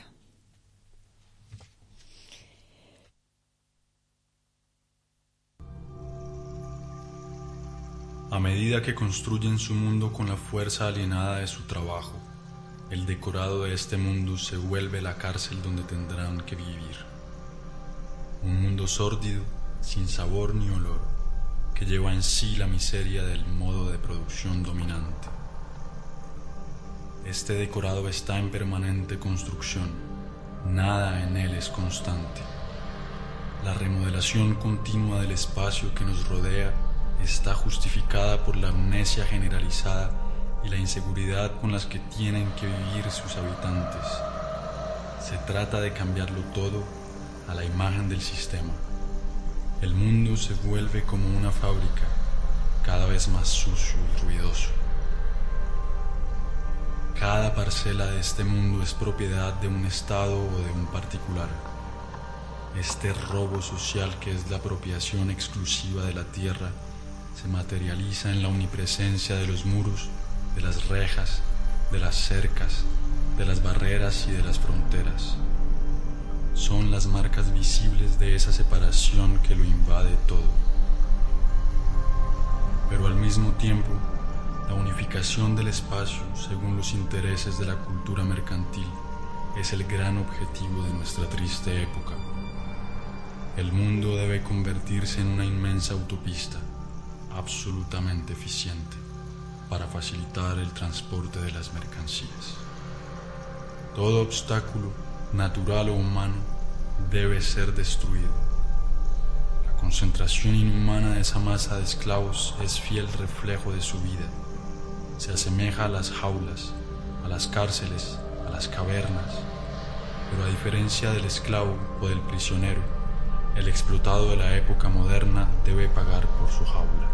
A medida que construyen su mundo con la fuerza alienada de su trabajo, el decorado de este mundo se vuelve la cárcel donde tendrán que vivir. Un mundo sórdido, sin sabor ni olor, que lleva en sí la miseria del modo de producción dominante. Este decorado está en permanente construcción, nada en él es constante. La remodelación continua del espacio que nos rodea está justificada por la amnesia generalizada y la inseguridad con las que tienen que vivir sus habitantes. Se trata de cambiarlo todo a la imagen del sistema. El mundo se vuelve como una fábrica, cada vez más sucio y ruidoso. Cada parcela de este mundo es propiedad de un Estado o de un particular. Este robo social, que es la apropiación exclusiva de la tierra, se materializa en la omnipresencia de los muros, de las rejas, de las cercas, de las barreras y de las fronteras. Son las marcas visibles de esa separación que lo invade todo. Pero al mismo tiempo, la unificación del espacio según los intereses de la cultura mercantil es el gran objetivo de nuestra triste época. El mundo debe convertirse en una inmensa autopista, absolutamente eficiente, para facilitar el transporte de las mercancías. Todo obstáculo, natural o humano, debe ser destruido. La concentración inhumana de esa masa de esclavos es fiel reflejo de su vida. Se asemeja a las jaulas, a las cárceles, a las cavernas, pero a diferencia del esclavo o del prisionero, el explotado de la época moderna debe pagar por su jaula.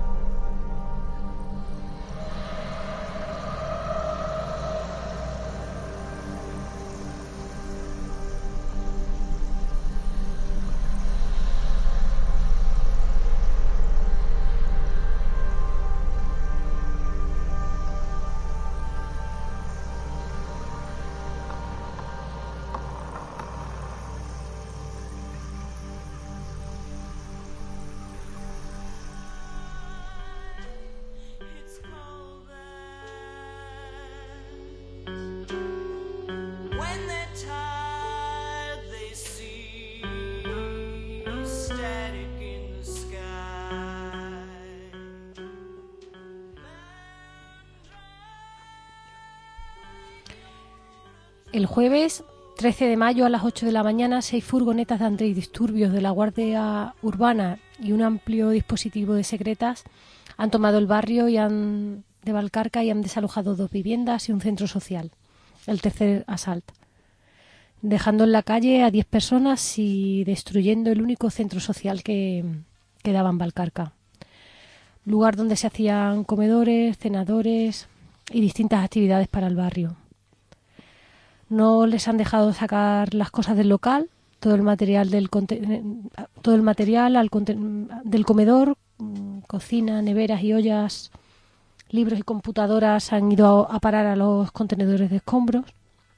El jueves trece de mayo a las ocho de la mañana, seis furgonetas de antidisturbios de la Guardia Urbana y un amplio dispositivo de secretas han tomado el barrio y han, de Valcarca y han desalojado dos viviendas y un centro social, el tercer asalto, dejando en la calle a diez personas y destruyendo el único centro social que quedaba en Valcarca, lugar donde se hacían comedores, cenadores y distintas actividades para el barrio. No les han dejado sacar las cosas del local, todo el material del todo el material al del comedor, cocina, neveras y ollas, libros y computadoras han ido a parar a los contenedores de escombros.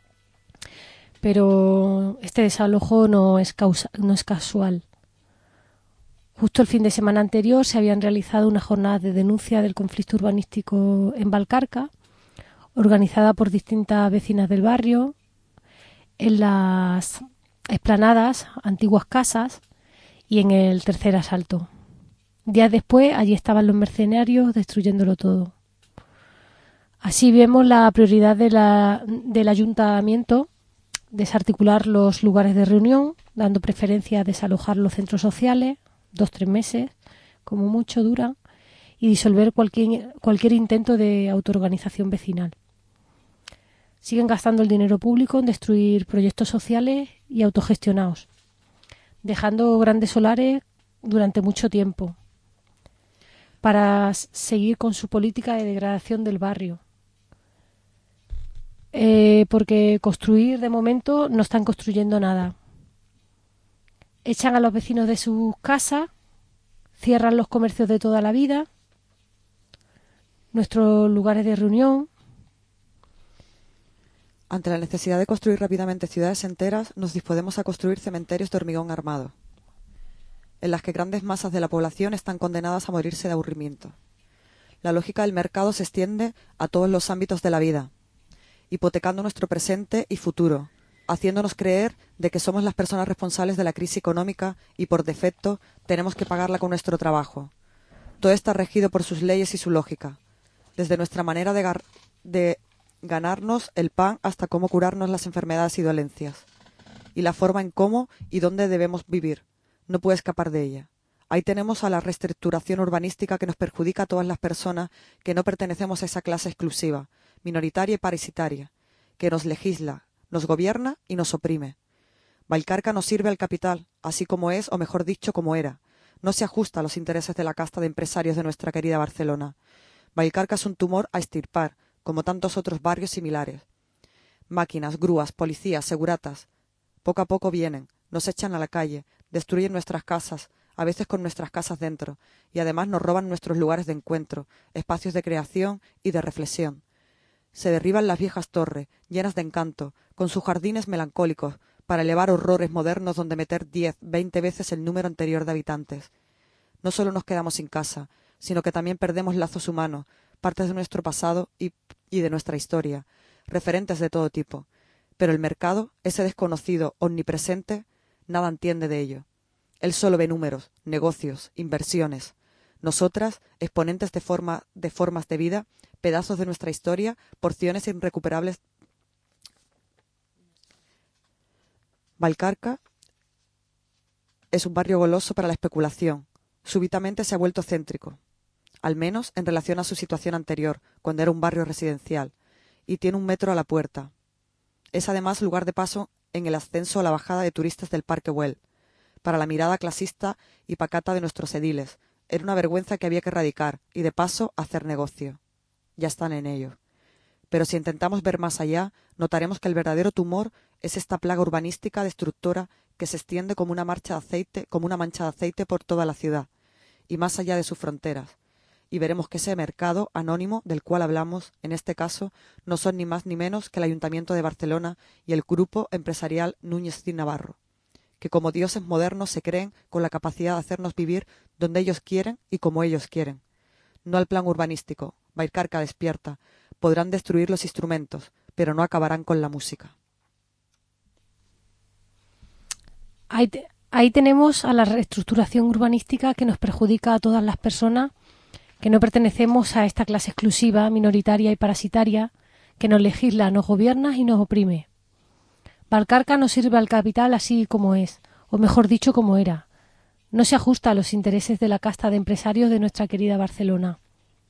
Pero este desalojo no es causa, no es casual. Justo el fin de semana anterior se habían realizado unas jornadas de denuncia del conflicto urbanístico en Valcarca, organizada por distintas vecinas del barrio, en las explanadas, antiguas casas y en el tercer asalto. Días después, allí estaban los mercenarios destruyéndolo todo. Así vemos la prioridad de la, del ayuntamiento, desarticular los lugares de reunión, dando preferencia a desalojar los centros sociales, dos o tres meses, como mucho duran, y disolver cualquier, cualquier intento de autoorganización vecinal. Siguen gastando el dinero público en destruir proyectos sociales y autogestionados, dejando grandes solares durante mucho tiempo para seguir con su política de degradación del barrio. Eh, porque construir, de momento, no están construyendo nada. Echan a los vecinos de sus casas, cierran los comercios de toda la vida, nuestros lugares de reunión. Ante la necesidad de construir rápidamente ciudades enteras, nos disponemos a construir cementerios de hormigón armado, en las que grandes masas de la población están condenadas a morirse de aburrimiento. La lógica del mercado se extiende a todos los ámbitos de la vida, hipotecando nuestro presente y futuro, haciéndonos creer de que somos las personas responsables de la crisis económica y, por defecto, tenemos que pagarla con nuestro trabajo. Todo está regido por sus leyes y su lógica, desde nuestra manera de, gar de ganarnos el pan hasta cómo curarnos las enfermedades y dolencias, y la forma en cómo y dónde debemos vivir. No puede escapar de ella. Ahí tenemos a la reestructuración urbanística que nos perjudica a todas las personas que no pertenecemos a esa clase exclusiva, minoritaria y parasitaria, que nos legisla, nos gobierna y nos oprime. Vallcarca no sirve al capital, así como es, o mejor dicho, como era. No se ajusta a los intereses de la casta de empresarios de nuestra querida Barcelona. Vallcarca es un tumor a extirpar, como tantos otros barrios similares. Máquinas, grúas, policías, seguratas, poco a poco vienen, nos echan a la calle, destruyen nuestras casas, a veces con nuestras casas dentro, y además nos roban nuestros lugares de encuentro, espacios de creación y de reflexión. Se derriban las viejas torres, llenas de encanto, con sus jardines melancólicos, para elevar horrores modernos donde meter diez, veinte veces el número anterior de habitantes. No solo nos quedamos sin casa, sino que también perdemos lazos humanos, partes de nuestro pasado y, y de nuestra historia, referentes de todo tipo. Pero el mercado, ese desconocido, omnipresente, nada entiende de ello. Él solo ve números, negocios, inversiones. Nosotras, exponentes de, forma, de formas de vida, pedazos de nuestra historia, porciones irrecuperables. Vallcarca es un barrio goloso para la especulación. Súbitamente se ha vuelto céntrico, al menos en relación a su situación anterior, cuando era un barrio residencial, y tiene un metro a la puerta. Es además lugar de paso en el ascenso o la bajada de turistas del Parque Güell. Para la mirada clasista y pacata de nuestros ediles, era una vergüenza que había que erradicar y, de paso, hacer negocio. Ya están en ello. Pero si intentamos ver más allá, notaremos que el verdadero tumor es esta plaga urbanística destructora que se extiende como una marcha de aceite, como una mancha de aceite por toda la ciudad, y más allá de sus fronteras. Y veremos que ese mercado anónimo del cual hablamos, en este caso, no son ni más ni menos que el Ayuntamiento de Barcelona y el grupo empresarial Núñez Cid Navarro, que como dioses modernos se creen con la capacidad de hacernos vivir donde ellos quieren y como ellos quieren. No al plan urbanístico. Vallcarca despierta. Podrán destruir los instrumentos, pero no acabarán con la música. Ahí, te, ahí tenemos a la reestructuración urbanística que nos perjudica a todas las personas que no pertenecemos a esta clase exclusiva, minoritaria y parasitaria, que nos legisla, nos gobierna y nos oprime. Vallcarca no sirve al capital así como es, o mejor dicho, como era. No se ajusta a los intereses de la casta de empresarios de nuestra querida Barcelona.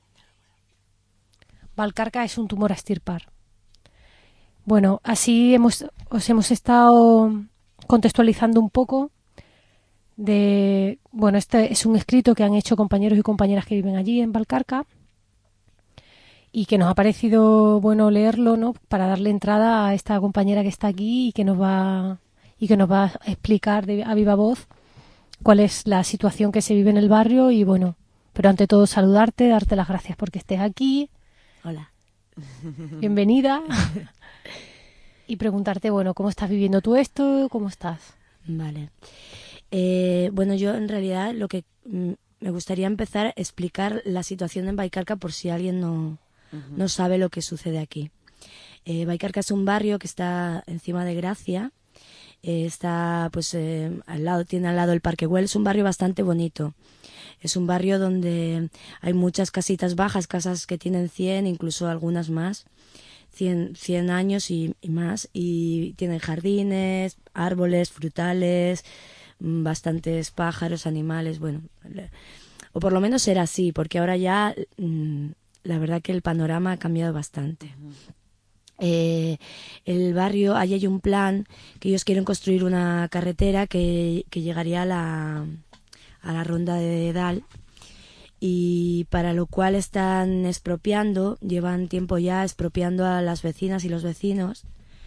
Vallcarca es un tumor a extirpar. Bueno, así hemos, os hemos estado contextualizando un poco de... Bueno, este es un escrito que han hecho compañeros y compañeras que viven allí en Vallcarca y que nos ha parecido bueno leerlo, ¿no?, para darle entrada a esta compañera que está aquí y que nos va, y que nos va a explicar de, a viva voz cuál es la situación que se vive en el barrio y bueno, pero ante todo saludarte, darte las gracias porque estés aquí. Hola. Bienvenida. Y preguntarte, bueno, ¿cómo estás viviendo tú esto? ¿Cómo estás? Vale. Eh, bueno, yo en realidad lo que mm, me gustaría empezar a explicar la situación en Vallcarca por si alguien no, uh-huh. no sabe lo que sucede aquí. Eh, Vallcarca es un barrio que está encima de Gracia. Eh, está, pues, eh, al lado, tiene al lado el Parque Güell. Es un barrio bastante bonito. Es un barrio donde hay muchas casitas bajas, casas que tienen cien, incluso algunas más, cien, cien años y, y más, y tienen jardines, árboles, frutales, bastantes pájaros, animales, bueno, o por lo menos era así, porque ahora ya mmm, la verdad que el panorama ha cambiado bastante. Uh-huh. Eh, el barrio, ahí hay un plan que ellos quieren construir una carretera que, que llegaría a la, a la ronda de Dal, y para lo cual están expropiando, llevan tiempo ya expropiando a las vecinas y los vecinos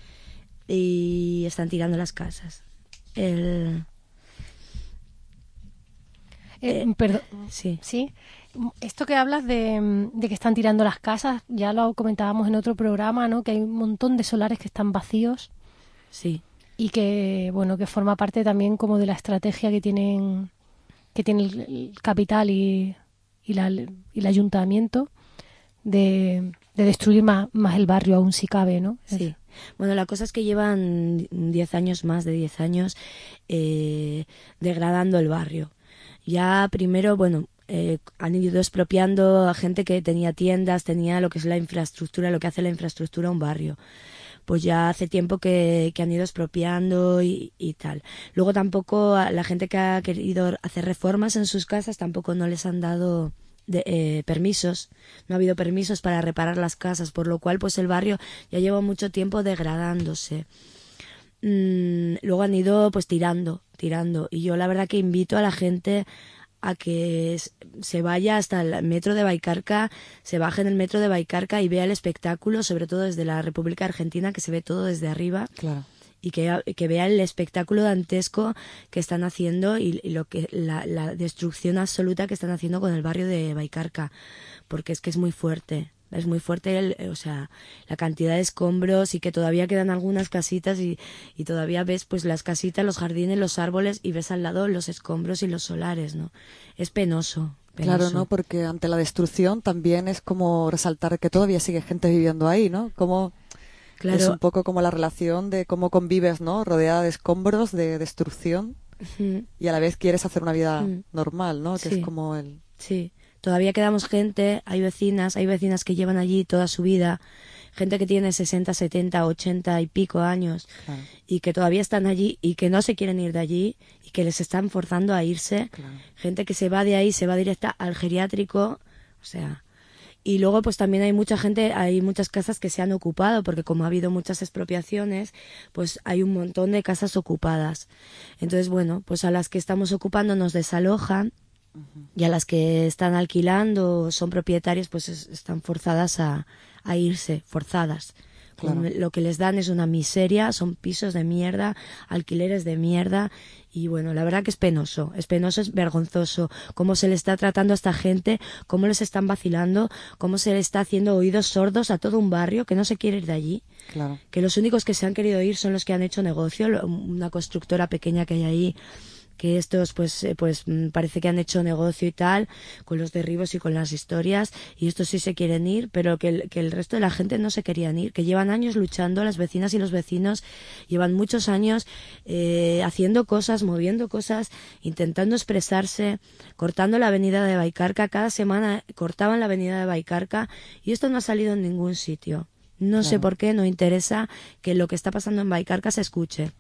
y están tirando las casas. El... Eh, eh, perdón, sí. sí. Esto que hablas de, de que están tirando las casas, ya lo comentábamos en otro programa, ¿no? Que hay un montón de solares que están vacíos. Sí. Y que, bueno, que forma parte también como de la estrategia que tienen, que tiene el, el capital y, y, la, y el ayuntamiento de, de destruir más, más el barrio, aún si cabe, ¿no? Sí. Bueno, la cosa es que llevan diez años, más de diez años, eh, degradando el barrio. Ya primero, bueno, eh, han ido expropiando a gente que tenía tiendas, tenía lo que es la infraestructura, lo que hace la infraestructura a un barrio. Pues ya hace tiempo que, que han ido expropiando y, y tal. Luego tampoco a la gente que ha querido hacer reformas en sus casas tampoco no les han dado de, eh, permisos. No ha habido permisos para reparar las casas, por lo cual pues el barrio ya lleva mucho tiempo degradándose. Mm, luego han ido pues tirando, tirando. Y yo la verdad que invito a la gente a que se vaya hasta el metro de Baicarca, se baje en el metro de Baicarca y vea el espectáculo, sobre todo desde la República Argentina, que se ve todo desde arriba. Claro. Y que, que vea el espectáculo dantesco que están haciendo y, y lo que la, la destrucción absoluta que están haciendo con el barrio de Baicarca, porque es que es muy fuerte. Es muy fuerte, el, o sea, la cantidad de escombros y que todavía quedan algunas casitas y, y todavía ves pues las casitas, los jardines, los árboles y ves al lado los escombros y los solares, ¿no? Es penoso. penoso. Claro, ¿no? Porque ante la destrucción también es como resaltar que todavía sigue gente viviendo ahí, ¿no? Como claro. Es un poco como la relación de cómo convives, ¿no? Rodeada de escombros, de destrucción uh-huh. y a la vez quieres hacer una vida uh-huh. normal, ¿no? Que sí. es como el... Sí. Todavía quedamos gente, hay vecinas, hay vecinas que llevan allí toda su vida, gente que tiene sesenta, setenta, ochenta y pico años claro. y que todavía están allí y que no se quieren ir de allí y que les están forzando a irse, claro. gente que se va de ahí, se va directa al geriátrico, o sea... Y luego pues también hay mucha gente, hay muchas casas que se han ocupado, porque como ha habido muchas expropiaciones, pues hay un montón de casas ocupadas. Entonces, bueno, pues a las que estamos ocupando nos desalojan, uh-huh. y a las que están alquilando, son propietarios, pues es, están forzadas a, a irse, forzadas. Claro. Lo que les dan es una miseria, son pisos de mierda, alquileres de mierda, y bueno, la verdad que es penoso, es penoso, es vergonzoso cómo se le está tratando a esta gente, cómo les están vacilando, cómo se le está haciendo oídos sordos a todo un barrio que no se quiere ir de allí, claro. que los únicos que se han querido ir son los que han hecho negocio, una constructora pequeña que hay ahí, que estos pues pues parece que han hecho negocio y tal, con los derribos y con las historias, y estos sí se quieren ir, pero que el, que el resto de la gente no se querían ir, que llevan años luchando, las vecinas y los vecinos llevan muchos años eh, haciendo cosas, moviendo cosas, intentando expresarse, cortando la avenida de Baicarca, cada semana cortaban la avenida de Baicarca, y esto no ha salido en ningún sitio. No claro. sé por qué, no interesa que lo que está pasando en Baicarca se escuche.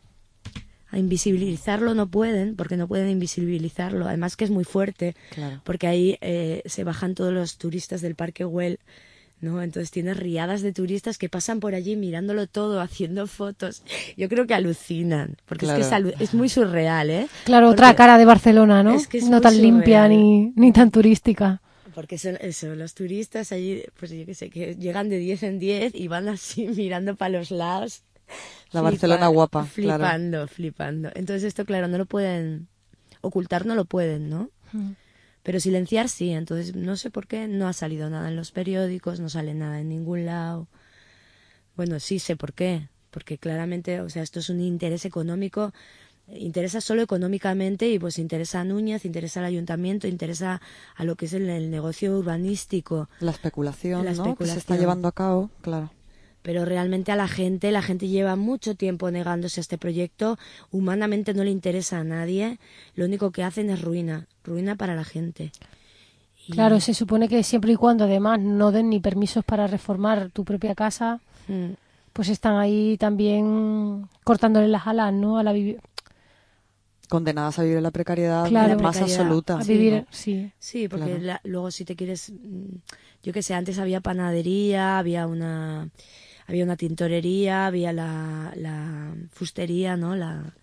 A invisibilizarlo no pueden, porque no pueden invisibilizarlo. Además que es muy fuerte, claro. porque ahí eh, se bajan todos los turistas del Parque Güell, ¿no? Entonces tienes riadas de turistas que pasan por allí mirándolo todo, haciendo fotos. Yo creo que alucinan, porque claro. es que es, es muy surreal, ¿eh? Claro, porque otra cara de Barcelona, ¿no? Es que es no tan surreal. limpia ni, ni tan turística. Porque son eso, los turistas allí, pues yo qué sé, que llegan de diez en diez y van así mirando para los lados. La Flipa, Barcelona guapa, flipando, claro. flipando. Entonces esto, claro, no lo pueden ocultar, no lo pueden, ¿no? Mm. Pero silenciar sí. Entonces no sé por qué no ha salido nada en los periódicos, no sale nada en ningún lado. Bueno, sí sé por qué, porque claramente, o sea, esto es un interés económico, interesa solo económicamente y pues interesa a Núñez, interesa al ayuntamiento, interesa a lo que es el, el negocio urbanístico. La especulación, la ¿no? especulación. Que se está llevando a cabo, claro. Pero realmente a la gente, la gente lleva mucho tiempo negándose a este proyecto, humanamente no le interesa a nadie, lo único que hacen es ruina, ruina para la gente. Y... Claro, se supone que siempre y cuando además no den ni permisos para reformar tu propia casa, mm. pues están ahí también cortándole las alas, ¿no? A la vivienda. condenadas a vivir en la precariedad Claro. más Precariedad. absoluta. A vivir, ¿no? sí. Sí, porque Claro. la- luego si te quieres, mm, yo que sé, antes había panadería, había una había una tintorería, había la, la fustería, ¿no? La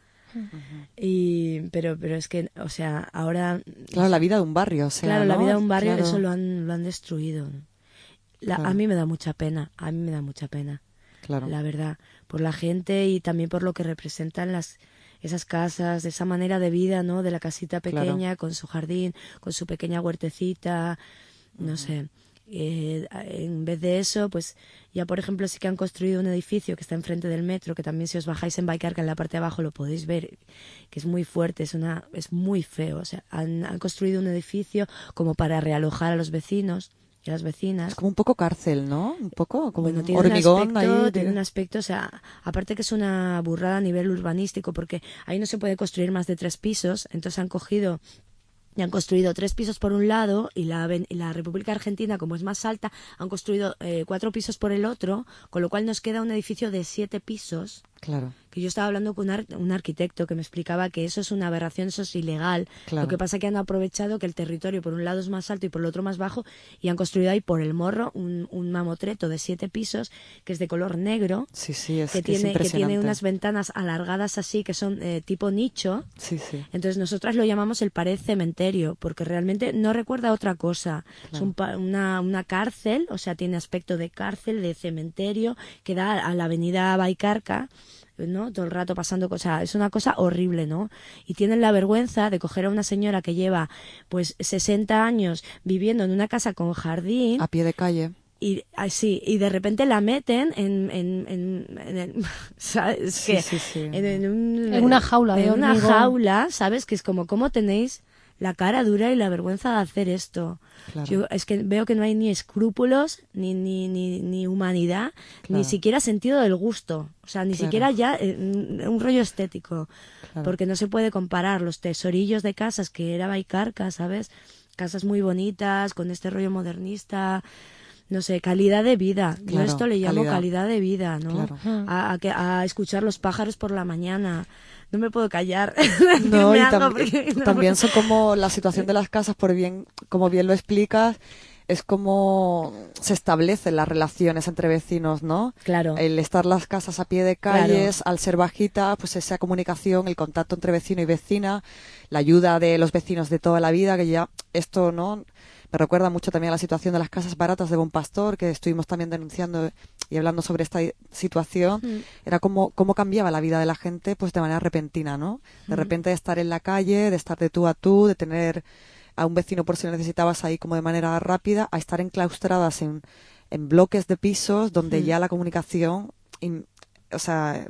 y pero pero es que, o sea, ahora Claro, la vida de un barrio, o sea, claro, la ¿no? vida de un barrio, Claro. eso lo han lo han destruido. ¿no? La- Claro. A mí me da mucha pena, a mí me da mucha pena. Claro. La verdad, por la gente y también por lo que representan las esas casas, de esa manera de vida, ¿no? De la casita pequeña con su jardín, con su pequeña huertecita, no sé. Eh, en vez de eso, pues ya por ejemplo sí que han construido un edificio que está enfrente del metro, que también si os bajáis en Baicarca en la parte de abajo lo podéis ver, que es muy fuerte, es una es muy feo. O sea, han, han construido un edificio como para realojar a los vecinos y a las vecinas. Es como un poco cárcel, ¿no? Un poco como Bueno, un tiene hormigón un aspecto, ahí. tiene un aspecto, o sea, aparte que es una burrada a nivel urbanístico, porque ahí no se puede construir más de tres pisos, entonces han cogido y han construido tres pisos por un lado y la, aven- y la República Argentina, como es más alta, han construido eh, cuatro pisos por el otro, con lo cual nos queda un edificio de siete pisos. Claro. Que yo estaba hablando con un, ar- un arquitecto que me explicaba que eso es una aberración, eso es ilegal. Claro. Lo que pasa es que han aprovechado que el territorio por un lado es más alto y por el otro más bajo y han construido ahí por el morro un, un mamotreto de siete pisos que es de color negro. Sí, sí, es que, que es tiene, que tiene impresionante. unas ventanas alargadas así que son eh, tipo nicho. Sí, sí. Entonces nosotras lo llamamos el pared cementerio porque realmente no recuerda otra cosa. Es Claro. un pa- una, una cárcel, o sea, tiene aspecto de cárcel, de cementerio, que da a la avenida Baicarca, ¿no? Todo el rato pasando cosas, es una cosa horrible, ¿no? Y tienen la vergüenza de coger a una señora que lleva pues sesenta años viviendo en una casa con jardín A pie de calle. y así y de repente la meten en en, en, en el- ¿sabes? Sí, que sí, sí. En, en un- En una jaula de en una hormigón. jaula, ¿sabes? Que es como cómo tenéis la cara dura y la vergüenza de hacer esto. Claro. Yo es que veo que no hay ni escrúpulos, ni ni ni, ni humanidad, Claro. ni siquiera sentido del gusto. O sea, ni Claro. siquiera ya eh, un rollo estético. Claro. Porque no se puede comparar los tesorillos de casas que era Baicarca, ¿sabes? Casas muy bonitas, con este rollo modernista, no sé, calidad de vida. Yo Claro, esto le llamo calidad. calidad, de vida, ¿no? Claro. A, a que- a escuchar los pájaros por la mañana. No me puedo callar. No, y Decirme algo tam- porque no también puedo. son como la situación de las casas, por bien, como bien lo explicas, es como se establecen las relaciones entre vecinos, ¿no? Claro. El estar las casas a pie de calles, al ser bajitas, pues esa comunicación, el contacto entre vecino y vecina, la ayuda de los vecinos de toda la vida, que ya esto, ¿no? Me recuerda mucho también a la situación de las casas baratas de Bon Pastor, que estuvimos también denunciando y hablando sobre esta situación. Mm. Era como cómo cambiaba la vida de la gente pues de manera repentina, ¿no? De Mm. repente de estar en la calle, de estar de tú a tú, de tener a un vecino por si lo necesitabas ahí como de manera rápida, a estar enclaustradas en, en bloques de pisos donde Mm. ya la comunicación, in- o sea,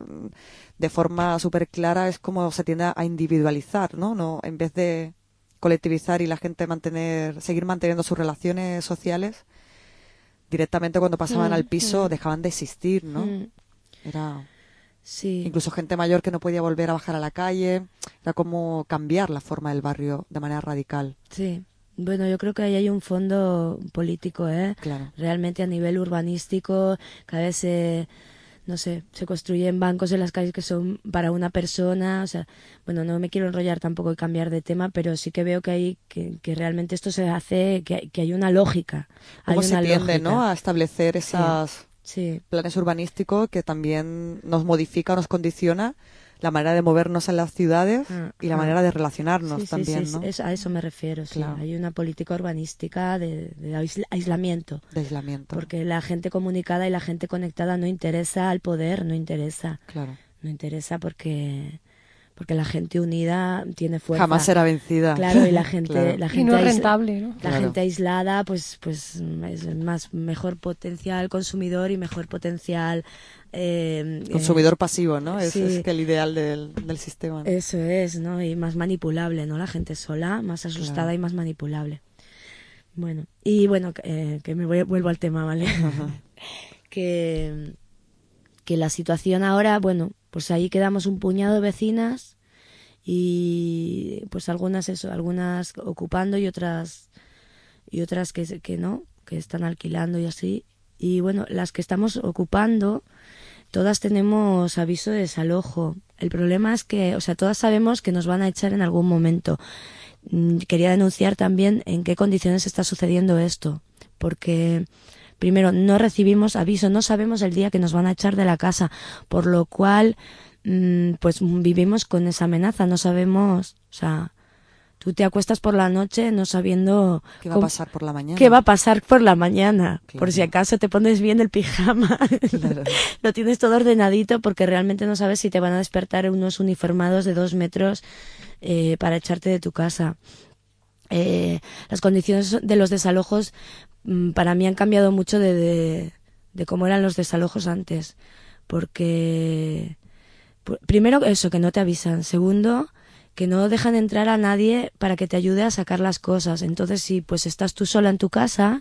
de forma súper clara es como se tiende a individualizar, ¿no? No, en vez de colectivizar y la gente mantener, seguir manteniendo sus relaciones sociales, directamente cuando pasaban Mm, al piso mm. dejaban de existir, ¿no? Mm. Era Sí. incluso gente mayor que no podía volver a bajar a la calle, era como cambiar la forma del barrio de manera radical. Sí. Bueno, yo creo que ahí hay un fondo político, ¿eh? Claro. Realmente a nivel urbanístico, cada vez se, no sé, se construyen bancos en las calles que son para una persona, o sea, bueno, no me quiero enrollar tampoco y cambiar de tema, pero sí que veo que hay, que, que realmente esto se hace, que, hay- que hay una lógica. Cómo hay se una tiende, lógica. ¿no? A establecer esas Sí. planes urbanísticos que también nos modifica, nos condiciona la manera de movernos en las ciudades Ah, y la ah. manera de relacionarnos Sí, sí, también, sí, ¿no? es- a eso me refiero, sí. Claro. Hay una política urbanística de, de aisla- aislamiento. De aislamiento. Porque la gente comunicada y la gente conectada no interesa al poder, no interesa. Claro. No interesa porque porque la gente unida tiene fuerza. Jamás será vencida. Claro, y la gente, Claro. la Y gente no es ais- rentable, ¿no? La Claro. gente aislada, pues, pues es más mejor potencial consumidor y mejor potencial eh, eh, Consumidor pasivo, ¿no? Es, sí. es que el ideal del, del sistema. ¿no? Eso es, ¿no? Y más manipulable, ¿no? La gente sola, más asustada Claro. y más manipulable. Bueno, y bueno, eh, que me voy, vuelvo al tema, ¿vale? que, que la situación ahora, bueno, pues ahí quedamos un puñado de vecinas y pues algunas eso, algunas ocupando y otras y otras que, que no, que están alquilando y así. Y bueno, las que estamos ocupando, todas tenemos aviso de desalojo. El problema es que, o sea, todas sabemos que nos van a echar en algún momento. Quería denunciar también en qué condiciones está sucediendo esto, porque primero no recibimos aviso, no sabemos el día que nos van a echar de la casa, por lo cual pues vivimos con esa amenaza, no sabemos, o sea, tú te acuestas por la noche no sabiendo qué va a pasar por la mañana. ¿Qué va a pasar por la mañana? Claro. Por si acaso te pones bien el pijama, claro. Lo tienes todo ordenadito porque realmente no sabes si te van a despertar unos uniformados de dos metros eh, para echarte de tu casa. Eh, las condiciones de los desalojos mm, para mí han cambiado mucho de, de, de cómo eran los desalojos antes, porque primero eso, que no te avisan. Segundo, que no dejan entrar a nadie para que te ayude a sacar las cosas. Entonces, si pues estás tú sola en tu casa,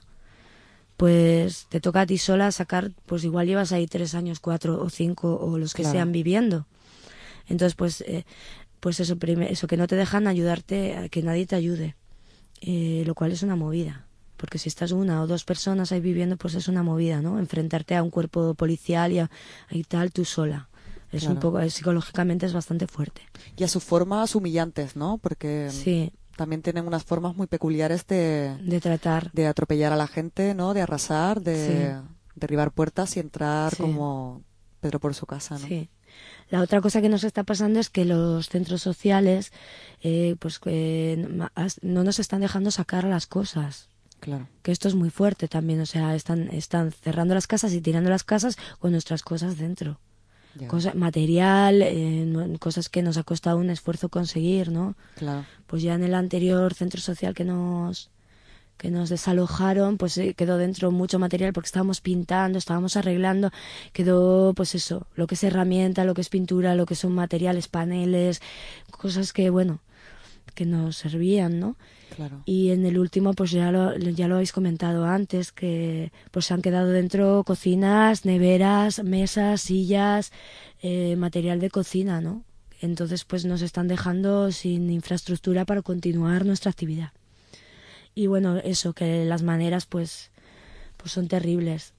pues te toca a ti sola sacar, pues igual llevas ahí tres años, cuatro o cinco o los que claro. sean viviendo. Entonces, pues eh, pues eso, eso, que no te dejan ayudarte, a que nadie te ayude. Eh, lo cual es una movida. Porque si estás una o dos personas ahí viviendo, pues es una movida, ¿no? Enfrentarte a un cuerpo policial y, a, y tal, tú sola. Es claro. un poco, psicológicamente es bastante fuerte. Y a sus formas humillantes, ¿no? Porque sí. también tienen unas formas muy peculiares de... De tratar. De atropellar a la gente, ¿no? De arrasar, de sí. derribar puertas y entrar sí. como Pedro por su casa, ¿no? Sí. La otra cosa que nos está pasando es que los centros sociales, eh, pues eh, no nos están dejando sacar las cosas. Claro. Que esto es muy fuerte también, o sea, están, están cerrando las casas y tirando las casas con nuestras cosas dentro. Cosa, material, eh, cosas que nos ha costado un esfuerzo conseguir, ¿no? Claro. Pues ya en el anterior centro social que nos que nos desalojaron, pues eh, quedó dentro mucho material porque estábamos pintando, estábamos arreglando, quedó pues eso, lo que es herramienta, lo que es pintura, lo que son materiales, paneles, cosas que bueno, que nos servían, ¿no? Claro. Y en el último, pues ya lo, ya lo habéis comentado antes, que pues se han quedado dentro cocinas, neveras, mesas, sillas, eh, material de cocina, ¿no? Entonces, pues nos están dejando sin infraestructura para continuar nuestra actividad. Y bueno, eso, que las maneras, pues, pues son terribles.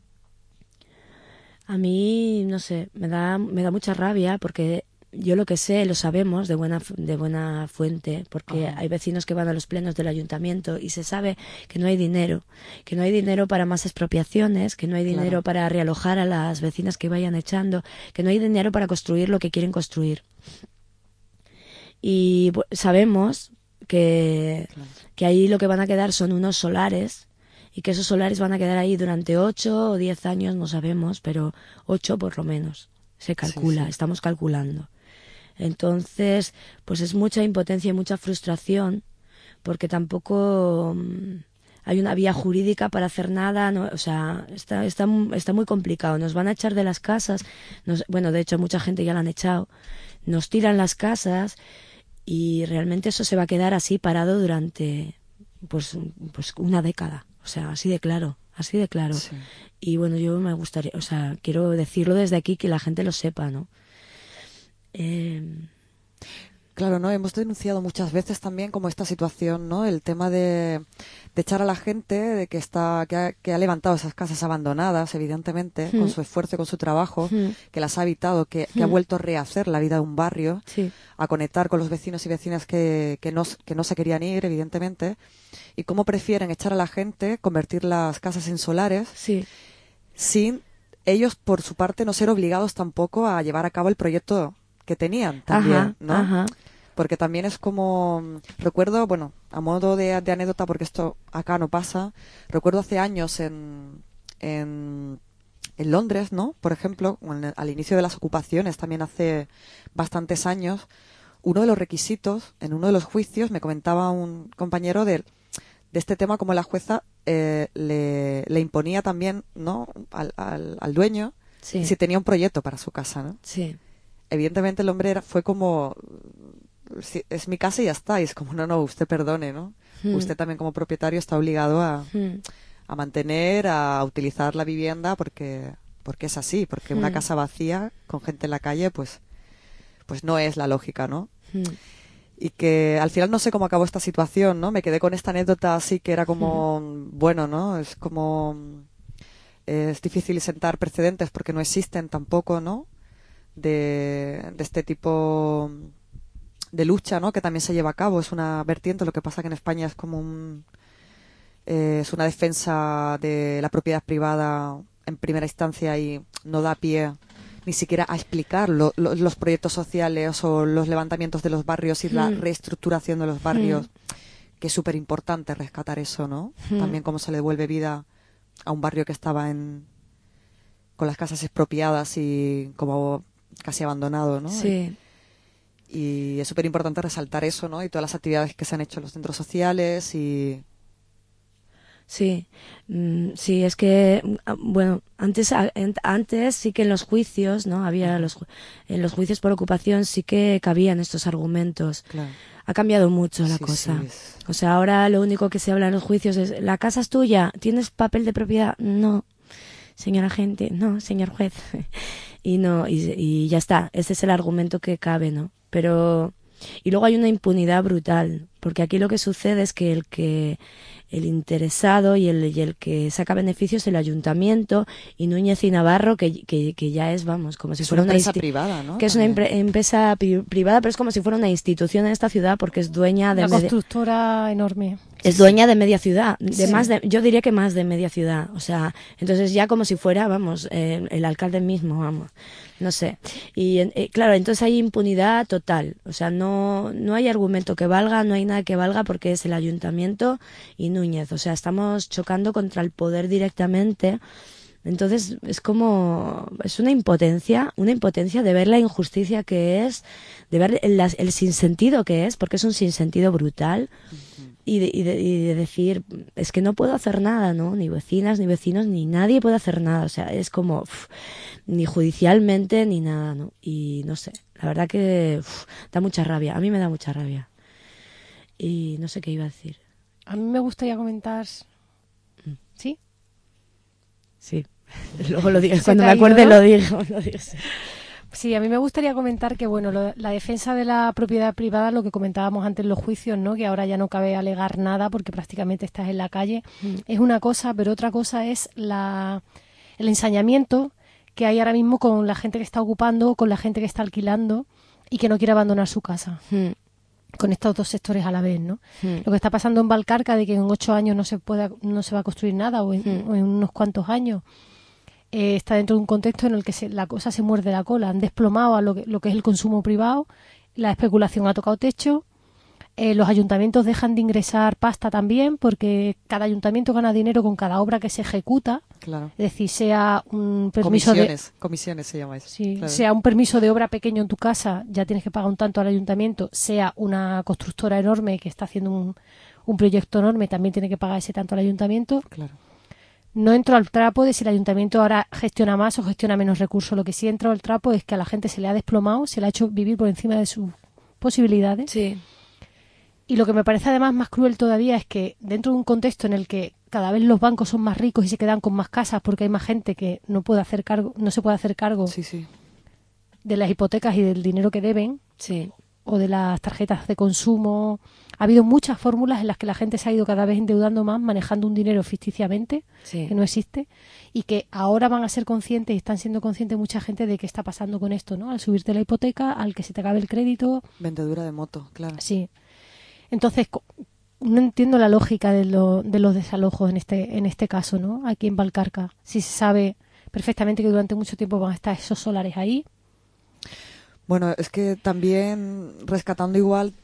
A mí, no sé, me da, me da mucha rabia porque yo lo que sé, lo sabemos de buena de buena fuente, porque Ajá. hay vecinos que van a los plenos del ayuntamiento y se sabe que no hay dinero, que no hay dinero para más expropiaciones, que no hay dinero claro. para realojar a las vecinas que vayan echando, que no hay dinero para construir lo que quieren construir. Y sabemos que, claro. que ahí lo que van a quedar son unos solares y que esos solares van a quedar ahí durante ocho o diez años, no sabemos, pero ocho por lo menos, se calcula, sí, sí. estamos calculando. Entonces, pues es mucha impotencia y mucha frustración, porque tampoco um, hay una vía jurídica para hacer nada, no, o sea, está, está, está muy complicado. Nos van a echar de las casas, nos, bueno, de hecho mucha gente ya la han echado, nos tiran las casas y realmente eso se va a quedar así parado durante pues, pues una década, o sea, así de claro, así de claro. Sí. Y bueno, yo me gustaría, o sea, quiero decirlo desde aquí, que la gente lo sepa, ¿no? Eh... Claro, ¿no? Hemos denunciado muchas veces también como esta situación, ¿no? El tema de, de echar a la gente de que está que ha, que ha levantado esas casas abandonadas, evidentemente, mm. con su esfuerzo y con su trabajo, mm. que las ha habitado, que, que mm. ha vuelto a rehacer la vida de un barrio, sí. a conectar con los vecinos y vecinas que, que, no, que no se querían ir, evidentemente, y cómo prefieren echar a la gente, convertir las casas en solares, sí. sin ellos, por su parte, no ser obligados tampoco a llevar a cabo el proyecto que tenían también, ajá, ¿no? Ajá. Porque también es como, recuerdo, bueno, a modo de, de anécdota, porque esto acá no pasa, recuerdo hace años en, en, en Londres, ¿no? Por ejemplo, en, al inicio de las ocupaciones, también hace bastantes años, uno de los requisitos, en uno de los juicios, me comentaba un compañero de, de este tema, como la jueza eh, le, le imponía también, ¿no? Al, al, al dueño, sí. si tenía un proyecto para su casa, ¿no? Sí. Evidentemente el hombre era, fue como, si, es mi casa y ya está, y es como, no, no, usted perdone, ¿no? Mm. Usted también como propietario está obligado a, mm. a mantener, a utilizar la vivienda porque porque es así, porque mm. una casa vacía con gente en la calle, pues pues no es la lógica, ¿no? Mm. Y que al final no sé cómo acabó esta situación, ¿no? Me quedé con esta anécdota así que era como, mm. bueno, ¿no? Es como... eh, es difícil sentar precedentes porque no existen tampoco, ¿no? De, de este tipo de lucha, ¿no? Que también se lleva a cabo, es una vertiente. Lo que pasa que en España es como un eh, es una defensa de la propiedad privada en primera instancia y no da pie ni siquiera a explicar lo, lo, los proyectos sociales o los levantamientos de los barrios y mm. la reestructuración de los barrios, mm. que es súper importante rescatar eso, ¿no? Mm. También cómo se le devuelve vida a un barrio que estaba en con las casas expropiadas y como casi abandonado, ¿no? Sí. Y, y es súper importante resaltar eso, ¿no? Y todas las actividades que se han hecho en los centros sociales y... Sí, sí, es que, bueno, antes antes sí que en los juicios, ¿no? Había los en los juicios por ocupación sí que cabían estos argumentos. Claro. Ha cambiado mucho la sí, cosa. Sí, es... O sea, ahora lo único que se habla en los juicios es, ¿la casa es tuya? ¿Tienes papel de propiedad? No, señor agente, no, señor juez. y no, y, y ya está, ese es el argumento que cabe, ¿no? Pero... Y luego hay una impunidad brutal, porque aquí lo que sucede es que el que el interesado y el, y el que saca beneficios es el ayuntamiento y Núñez y Navarro, que, que, que ya es, vamos, como si es fuera una una empresa privada, ¿no? Que es una impre- empresa pri- privada, pero es como si fuera una institución en esta ciudad porque es dueña de... Una constructora enorme. Es dueña de media ciudad, de Sí. más de, yo diría que más de media ciudad, o sea, entonces ya como si fuera, vamos, eh, el alcalde mismo, vamos, no sé. Y eh, claro, entonces hay impunidad total, o sea, no no hay argumento que valga, no hay nada que valga porque es el ayuntamiento y Núñez, o sea, estamos chocando contra el poder directamente. Entonces es como, es una impotencia, una impotencia de ver la injusticia que es, de ver el, el sinsentido que es, porque es un sinsentido brutal. Uh-huh. Y de, y, de, y de decir, es que no puedo hacer nada, ¿no? Ni vecinas, ni vecinos, ni nadie puede hacer nada. O sea, es como, uf, ni judicialmente, ni nada, ¿no? Y no sé, la verdad que uf, da mucha rabia. A mí me da mucha rabia. Y no sé qué iba a decir. A mí me gustaría comentar... ¿Sí? Sí. Luego lo digo, cuando me acuerde, ¿no? lo digo. Lo digo sí. Sí, a mí me gustaría comentar que, bueno, lo, la defensa de la propiedad privada, lo que comentábamos antes en los juicios, ¿no? Que ahora ya no cabe alegar nada porque prácticamente estás en la calle, mm. es una cosa, pero otra cosa es la el ensañamiento que hay ahora mismo con la gente que está ocupando, con la gente que está alquilando y que no quiere abandonar su casa. Mm. Con estos dos sectores a la vez, ¿no? Mm. Lo que está pasando en Valcarca de que en ocho años no se pueda, no se va a construir nada o en, mm. o en unos cuantos años. Eh, está dentro de un contexto en el que se, la cosa se muerde la cola. Han desplomado a lo que, lo que es el consumo privado, la especulación ha tocado techo, eh, los ayuntamientos dejan de ingresar pasta también porque cada ayuntamiento gana dinero con cada obra que se ejecuta. Claro. Es decir, sea un permiso comisiones, de... Comisiones se llama eso. Sí, claro. Sea un permiso de obra pequeño en tu casa, ya tienes que pagar un tanto al ayuntamiento, sea una constructora enorme que está haciendo un, un proyecto enorme, también tiene que pagar ese tanto al ayuntamiento. Claro. No entro al trapo de si el ayuntamiento ahora gestiona más o gestiona menos recursos. Lo que sí entro al trapo es que a la gente se le ha desplomado, se le ha hecho vivir por encima de sus posibilidades. Sí. Y lo que me parece además más cruel todavía es que dentro de un contexto en el que cada vez los bancos son más ricos y se quedan con más casas porque hay más gente que no puede hacer cargo, no se puede hacer cargo sí, sí. de las hipotecas y del dinero que deben. Sí. O de las tarjetas de consumo. Ha habido muchas fórmulas en las que la gente se ha ido cada vez endeudando más, manejando un dinero ficticiamente, sí. que no existe, y que ahora van a ser conscientes y están siendo conscientes mucha gente de qué está pasando con esto, ¿no? Al subirte la hipoteca, al que se te acabe el crédito. Vendedura de moto, claro. Sí. Entonces, no entiendo la lógica de, lo, de los desalojos en este, en este caso, ¿no? Aquí en Valcarca. Si se sabe perfectamente que durante mucho tiempo van a estar esos solares ahí. Bueno, es que también rescatando igual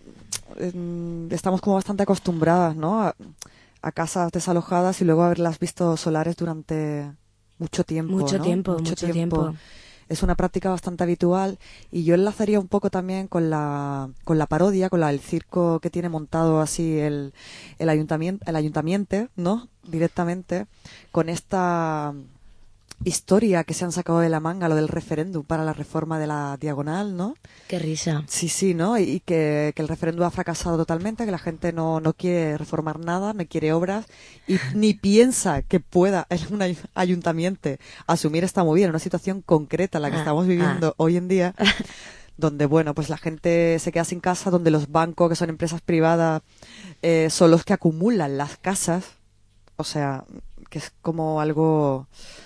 eh, estamos como bastante acostumbradas, ¿no? A, a casas desalojadas y luego haberlas visto solares durante mucho tiempo, Mucho ¿no? tiempo, mucho, mucho tiempo. tiempo. Es una práctica bastante habitual y yo enlazaría un poco también con la con la parodia, con la, el circo que tiene montado así el el ayuntamiento, el ayuntamiento, ¿no? Directamente con esta historia que se han sacado de la manga, lo del referéndum para la reforma de la diagonal, ¿no? Qué risa. Sí, sí, ¿no? Y, y que, que el referéndum ha fracasado totalmente, que la gente no, no quiere reformar nada, no quiere obras y ni piensa que pueda un ayuntamiento asumir esta movida en una situación concreta, la que ah, estamos viviendo ah. hoy en día, donde, bueno, pues la gente se queda sin casa, donde los bancos, que son empresas privadas, eh, son los que acumulan las casas, o sea, que es como algo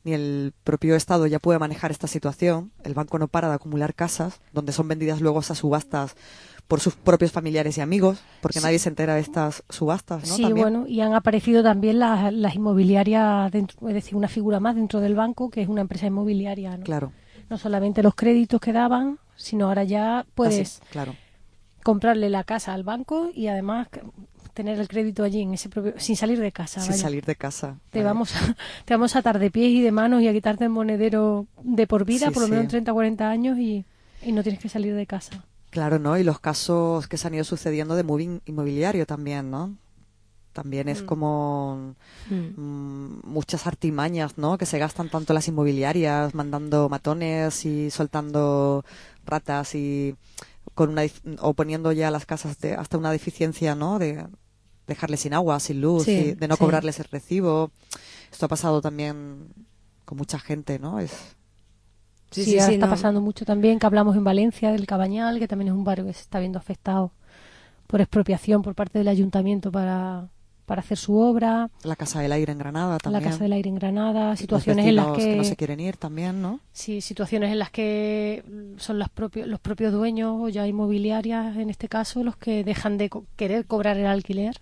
ni el propio Estado ya puede manejar esta situación. El banco no para de acumular casas, donde son vendidas luego esas subastas por sus propios familiares y amigos, porque sí. nadie se entera de estas subastas, ¿no? Sí, También. bueno, y han aparecido también las, las inmobiliarias, dentro, es decir, una figura más dentro del banco, que es una empresa inmobiliaria, ¿no? Claro. No solamente los créditos que daban, sino ahora ya puedes Así, claro. comprarle la casa al banco y además tener el crédito allí en ese propio, sin salir de casa. Sin vaya. salir de casa. Te vamos, a, te vamos a atar de pies y de manos y a quitarte el monedero de por vida, Sí, por lo sí. menos treinta o cuarenta años y, y no tienes que salir de casa. Claro, ¿no? Y los casos que se han ido sucediendo de moving inmobiliario también, ¿no? También es Mm. como Mm. mm, muchas artimañas, ¿no? Que se gastan tanto las inmobiliarias, mandando matones y soltando ratas y con una dif- o poniendo ya las casas de, hasta una deficiencia, ¿no? De dejarles sin agua, sin luz, Sí, y de no sí. cobrarles el recibo. Esto ha pasado también con mucha gente, ¿no? Es Sí, Sí, sí, ahora sí, está no. pasando mucho también, que hablamos en Valencia del Cabañal, que también es un barrio que se está viendo afectado por expropiación por parte del ayuntamiento para, para hacer su obra, la Casa del Aire en Granada también. la Casa del Aire en Granada, Los situaciones en las vecinos que, que no se quieren ir también, ¿no? sí, situaciones en las que son las propios, los propios dueños o ya inmobiliarias, en este caso, los que dejan de co- querer cobrar el alquiler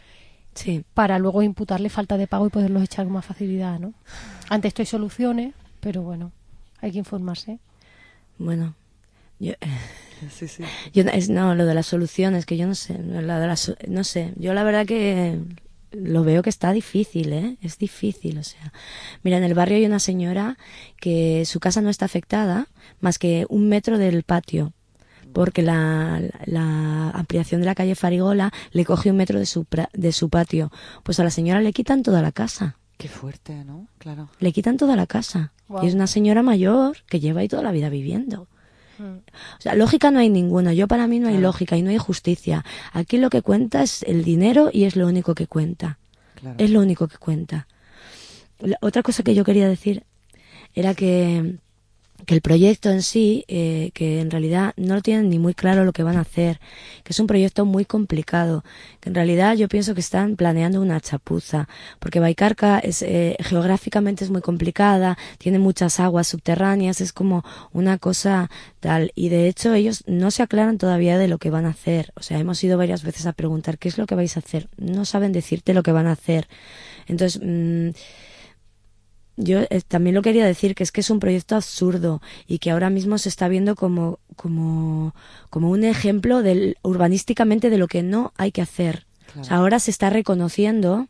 Sí. para luego imputarle falta de pago y poderlos echar con más facilidad, ¿no? Ante esto hay soluciones, pero bueno, hay que informarse. Bueno, yo, Sí, sí. yo es, no, lo de las soluciones, que yo no sé, la de las, no sé, yo la verdad que lo veo que está difícil, ¿eh? Es difícil, o sea, mira, en el barrio hay una señora que su casa no está afectada más que un metro del patio, porque la, la ampliación de la calle Farigola le coge un metro de su, pra- de su patio, pues a la señora le quitan toda la casa. Qué fuerte, ¿no? Claro. Le quitan toda la casa. Wow. Y es una señora mayor que lleva ahí toda la vida viviendo. Mm. O sea, lógica no hay ninguna. Yo para mí no hay Claro. lógica y no hay justicia. Aquí lo que cuenta es el dinero y es lo único que cuenta. Claro. Es lo único que cuenta. La- otra cosa que yo quería decir era que, que el proyecto en sí, eh, que en realidad no lo tienen ni muy claro lo que van a hacer, que es un proyecto muy complicado, que en realidad yo pienso que están planeando una chapuza, porque Baicarca es, eh, geográficamente es muy complicada, tiene muchas aguas subterráneas, es como una cosa tal, y de hecho ellos no se aclaran todavía de lo que van a hacer. O sea, hemos ido varias veces a preguntar ¿qué es lo que vais a hacer? No saben decirte lo que van a hacer. Entonces, mmm, yo eh, también lo quería decir, que es que es un proyecto absurdo y que ahora mismo se está viendo como, como, como un ejemplo del, urbanísticamente de lo que no hay que hacer. Claro. O sea, ahora se está reconociendo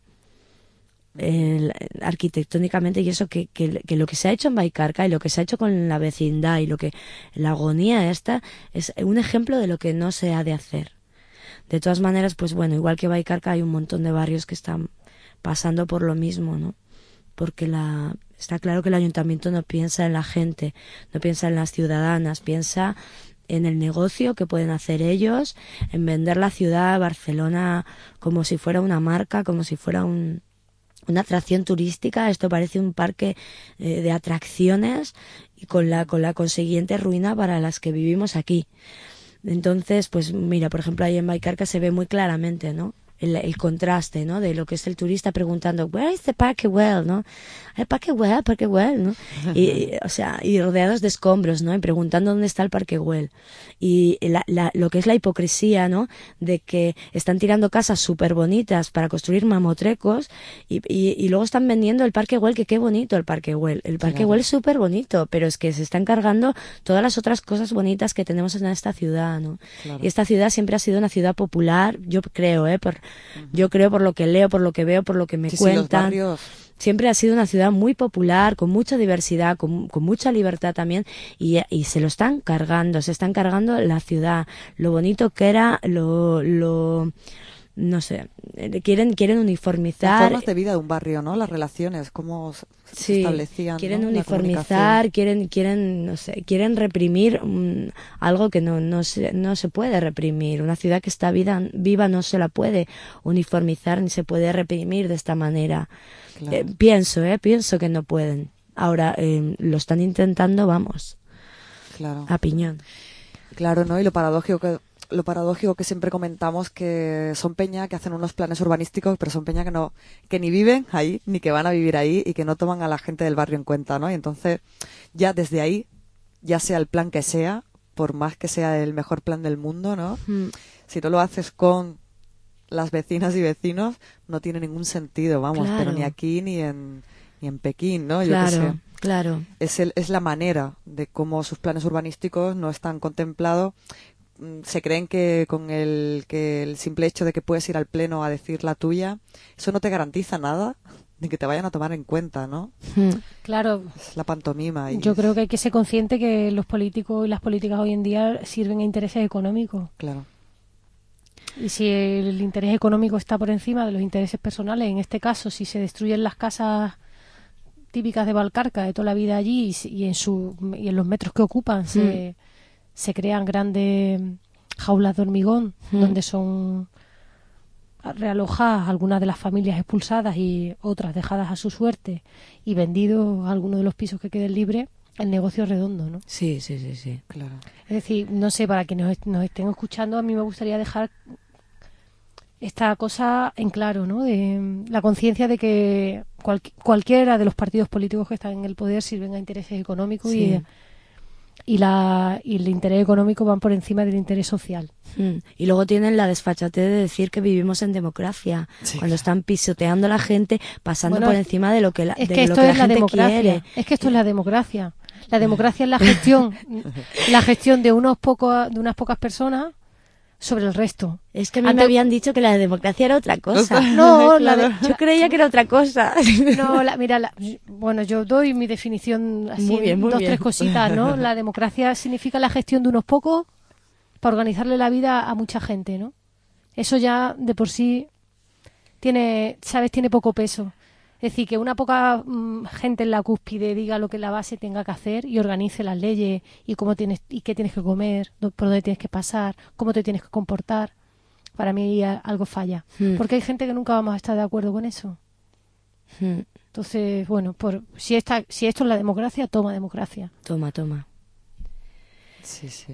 eh, arquitectónicamente y eso que, que, que lo que se ha hecho en Baicarca y lo que se ha hecho con la vecindad y lo que la agonía esta es un ejemplo de lo que no se ha de hacer. De todas maneras, pues bueno, igual que Baicarca hay un montón de barrios que están pasando por lo mismo, ¿no? Porque la, está claro que el ayuntamiento no piensa en la gente, no piensa en las ciudadanas, piensa en el negocio que pueden hacer ellos, en vender la ciudad, Barcelona, como si fuera una marca, como si fuera un, una atracción turística. Esto parece un parque eh, de atracciones y con la, con la consiguiente ruina para las que vivimos aquí. Entonces, pues mira, por ejemplo, ahí en Baicarca se ve muy claramente, ¿no? El, el contraste, ¿no? De lo que es el turista preguntando, where is the Parque Güell, ¿no? El Parque Güell, Parque Güell, ¿no? Y, y, o sea, y rodeados de escombros, ¿no? Y preguntando dónde está el Parque Güell. Y la, la, lo que es la hipocresía, ¿no? De que están tirando casas súper bonitas para construir mamotrecos y, y, y luego están vendiendo el Parque Güell, que qué bonito el Parque Güell. El Parque Claro. Güell es súper bonito, pero es que se están cargando todas las otras cosas bonitas que tenemos en esta ciudad, ¿no? Claro. Y esta ciudad siempre ha sido una ciudad popular, yo creo, ¿eh? Por, yo creo por lo que leo, por lo que veo, por lo que me Sí, sí, los cuentan. barrios. Siempre ha sido una ciudad muy popular, con mucha diversidad, con, con mucha libertad también, y, y se lo están cargando, se están cargando la ciudad, lo bonito que era, lo, lo no sé, eh, quieren, quieren Las uniformizar. formas de vida de un barrio, ¿no? Las relaciones, cómo se se Sí, establecían, quieren ¿no? La uniformizar, quieren, quieren, no sé, quieren reprimir um, algo que no, no se, no se puede reprimir. Una ciudad que está vida, viva no se la puede uniformizar ni se puede reprimir de esta manera. Claro. Eh, pienso, eh, pienso que no pueden. Ahora, eh, lo están intentando, vamos, Claro. a piñón. Claro, ¿no? Y lo paradójico que, lo paradójico que siempre comentamos, que son peña que hacen unos planes urbanísticos, pero son peña que no, que ni viven ahí, ni que van a vivir ahí, y que no toman a la gente del barrio en cuenta, ¿no? Y entonces, ya desde ahí, ya sea el plan que sea, por más que sea el mejor plan del mundo, ¿no? Mm. Si no lo haces con las vecinas y vecinos, no tiene ningún sentido, vamos, claro. Pero ni aquí ni en, ni en Pekín, ¿no? Yo claro, qué sé. Claro. Es, el, es la manera de cómo sus planes urbanísticos no están contemplados. Se creen que con el, que el simple hecho de que puedes ir al pleno a decir la tuya, eso no te garantiza nada, ni que te vayan a tomar en cuenta, ¿no? Claro. Es la pantomima. Y yo es... creo que hay que ser consciente que los políticos y las políticas hoy en día sirven a intereses económicos. Claro. Y si el interés económico está por encima de los intereses personales, en este caso, si se destruyen las casas típicas de Balcarca de toda la vida allí y, y en su y en los metros que ocupan mm. se se crean grandes jaulas de hormigón mm. donde son realojadas algunas de las familias expulsadas y otras dejadas a su suerte y vendidos a algunos de los pisos que queden libres, el negocio es redondo, ¿no? Sí, sí, sí, sí, claro. Es decir, no sé, para quienes nos, nos estén escuchando, a mí me gustaría dejar esta cosa en claro, ¿no? De la conciencia de que cual, cualquiera de los partidos políticos que están en el poder sirven a intereses económicos sí. y y la y el interés económico van por encima del interés social. Mm. Y luego tienen la desfachatez de decir que vivimos en democracia, sí, cuando están pisoteando a la gente, pasando bueno, por encima de lo que la, es de que lo esto que es la, la gente democracia. quiere. Es que esto es la democracia. La democracia es la gestión, la gestión de unos pocos, de unas pocas personas sobre el resto. Es que a mí Ante... me habían dicho que la democracia era otra cosa. No, la de... yo creía que era otra cosa. No, la, mira, la, bueno, yo doy mi definición así, muy bien, muy dos, bien. tres cositas, ¿no? La democracia significa la gestión de unos pocos para organizarle la vida a mucha gente, ¿no? Eso ya de por sí tiene, sabes, tiene poco peso. Es decir, que una poca mmm, gente en la cúspide diga lo que la base tenga que hacer y organice las leyes y cómo tienes y qué tienes que comer, por dónde tienes que pasar, cómo te tienes que comportar. Para mí algo falla. Hmm. Porque hay gente que nunca vamos a estar de acuerdo con eso. Hmm. Entonces, bueno, por si esta, si esto es la democracia, toma democracia. Toma, toma. Sí, sí.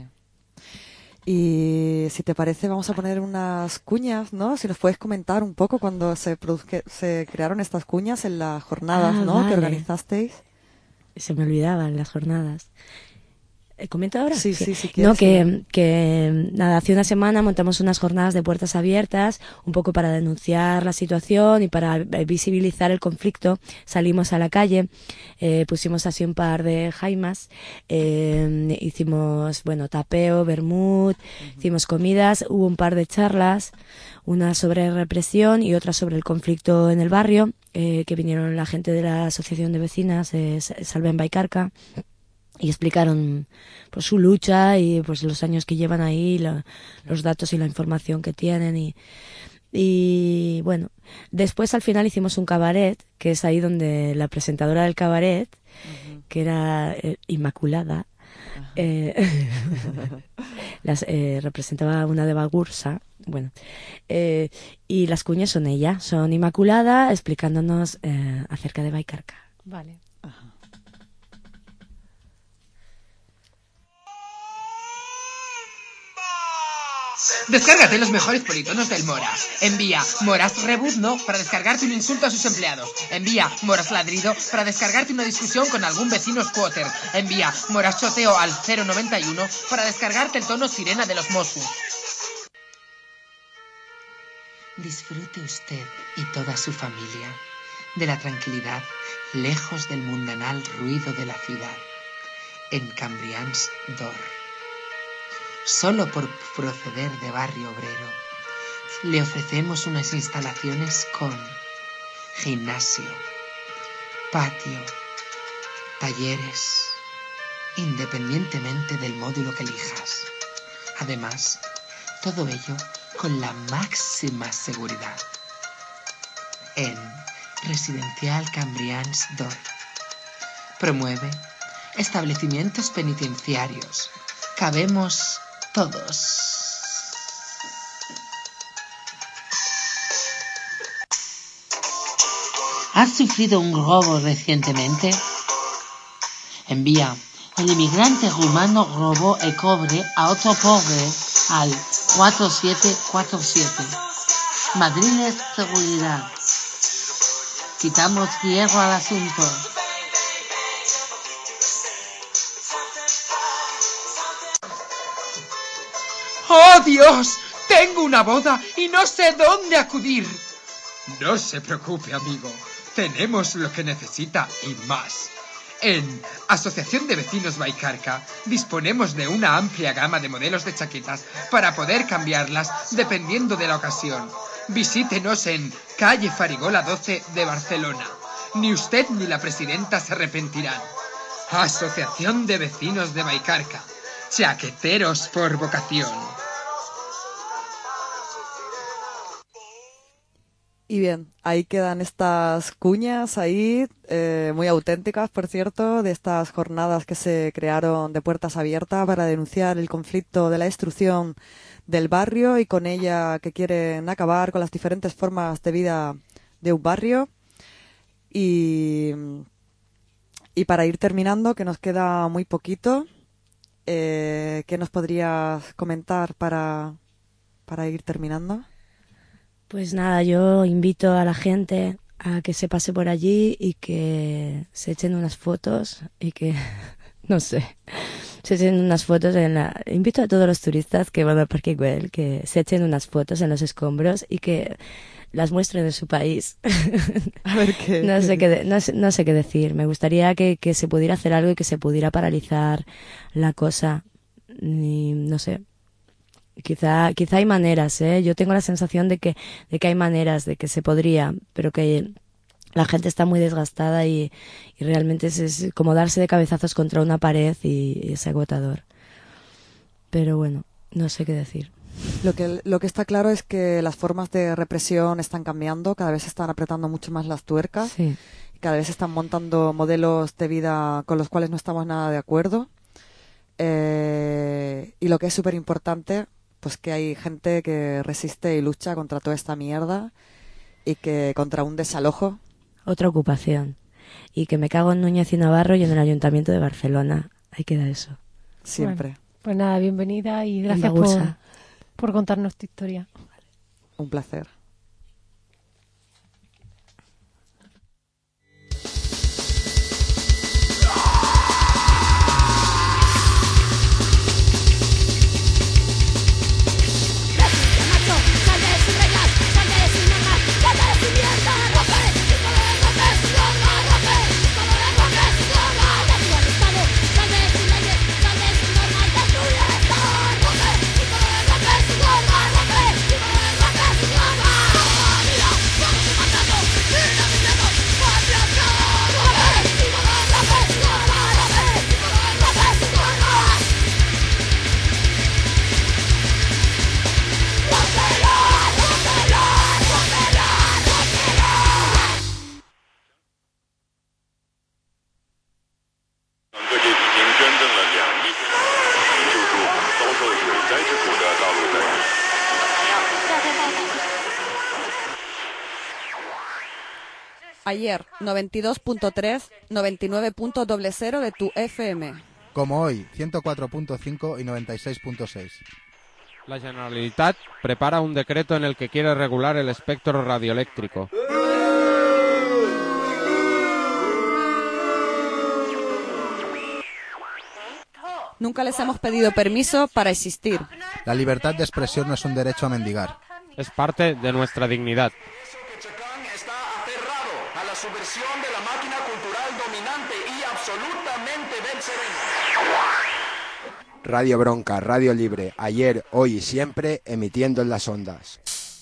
Y si te parece, vamos a poner unas cuñas, ¿no? Si nos puedes comentar un poco cuando se produzque, se crearon estas cuñas en las jornadas, ah, ¿no? Vale. Que organizasteis. Se me olvidaban las jornadas. ¿Comento ahora? Sí, sí, sí. No, que, que nada, hace una semana montamos unas jornadas de puertas abiertas, un poco para denunciar la situación y para visibilizar el conflicto. Salimos a la calle, eh, pusimos así un par de jaimas, eh, hicimos, bueno, tapeo, vermut, uh-huh. hicimos comidas, hubo un par de charlas, una sobre represión y otra sobre el conflicto en el barrio, eh, que vinieron la gente de la Asociación de Vecinas, eh, Salven Baicarca, y explicaron pues su lucha y pues los años que llevan ahí, la, los datos y la información que tienen y, y bueno, después al final hicimos un cabaret, que es ahí donde la presentadora del cabaret, uh-huh. que era eh, Inmaculada, uh-huh. eh, las, eh, representaba una de Bagursa, bueno, eh, y las cuñas son ella, son Inmaculada explicándonos eh, acerca de Baicarca. Vale. Descárgate los mejores politonos del Moras. Envía Moras Rebuzno para descargarte un insulto a sus empleados. Envía Moras Ladrido para descargarte una discusión con algún vecino squatter. Envía Moras Choteo al cero noventa y uno para descargarte el tono sirena de los Mossos. Disfrute usted y toda su familia de la tranquilidad, lejos del mundanal ruido de la ciudad, en Cambrians d'Or. Solo por proceder de barrio obrero, le ofrecemos unas instalaciones con gimnasio, patio, talleres, independientemente del módulo que elijas. Además, todo ello con la máxima seguridad. En Residencial Cambrians d'Or. Promueve establecimientos penitenciarios. Cabemos todos. ¿Has sufrido un robo recientemente? Envía el inmigrante rumano robó el cobre a otro pobre al cuatro siete cuatro siete. Madrid Seguridad. Quitamos hierro al asunto. ¡Oh, Dios! Tengo una boda y no sé dónde acudir. No se preocupe, amigo. Tenemos lo que necesita y más. En Asociación de Vecinos Baicarca disponemos de una amplia gama de modelos de chaquetas para poder cambiarlas dependiendo de la ocasión. Visítenos en calle Farigola doce de Barcelona. Ni usted ni la presidenta se arrepentirán. Asociación de Vecinos de Baicarca. Chaqueteros por vocación. Y bien, ahí quedan estas cuñas ahí, eh, muy auténticas, por cierto, de estas jornadas que se crearon de puertas abiertas para denunciar el conflicto de la destrucción del barrio y con ella que quieren acabar con las diferentes formas de vida de un barrio. Y, y para ir terminando, que nos queda muy poquito, eh, ¿qué nos podrías comentar para, para ir terminando? Pues nada, yo invito a la gente a que se pase por allí y que se echen unas fotos y que, no sé, se echen unas fotos en la... Invito a todos los turistas que van al Parque Güell que se echen unas fotos en los escombros y que las muestren de su país. A ver qué... No sé qué, no sé, no sé qué decir. Me gustaría que, que se pudiera hacer algo y que se pudiera paralizar la cosa. Y no sé... Quizá, quizá hay maneras, ¿eh? Yo tengo la sensación de que, de que hay maneras, de que se podría, pero que la gente está muy desgastada y, y realmente es, es como darse de cabezazos contra una pared y, y es agotador. Pero bueno, no sé qué decir. Lo que, lo que está claro es que las formas de represión están cambiando, cada vez se están apretando mucho más las tuercas, sí. Y cada vez se están montando modelos de vida con los cuales no estamos nada de acuerdo. Eh, y lo que es súper importante, pues que hay gente que resiste y lucha contra toda esta mierda y que contra un desalojo. Otra ocupación. Y que me cago en Núñez y Navarro y en el Ayuntamiento de Barcelona. Ahí queda eso. Siempre. Bueno, pues nada, bienvenida y gracias por, por contarnos tu historia. Un placer. Ayer, noventa y dos punto tres, noventa y nueve punto cero de tu F M. Como hoy, ciento cuatro punto cinco y noventa y seis punto seis. La Generalitat prepara un decreto en el que quiere regular el espectro radioeléctrico. Nunca les hemos pedido permiso para existir. La libertad de expresión no es un derecho a mendigar. Es parte de nuestra dignidad. Subversión de la máquina cultural dominante y absolutamente del sereno. Radio Bronca, Radio Libre, ayer, hoy y siempre, emitiendo en las ondas.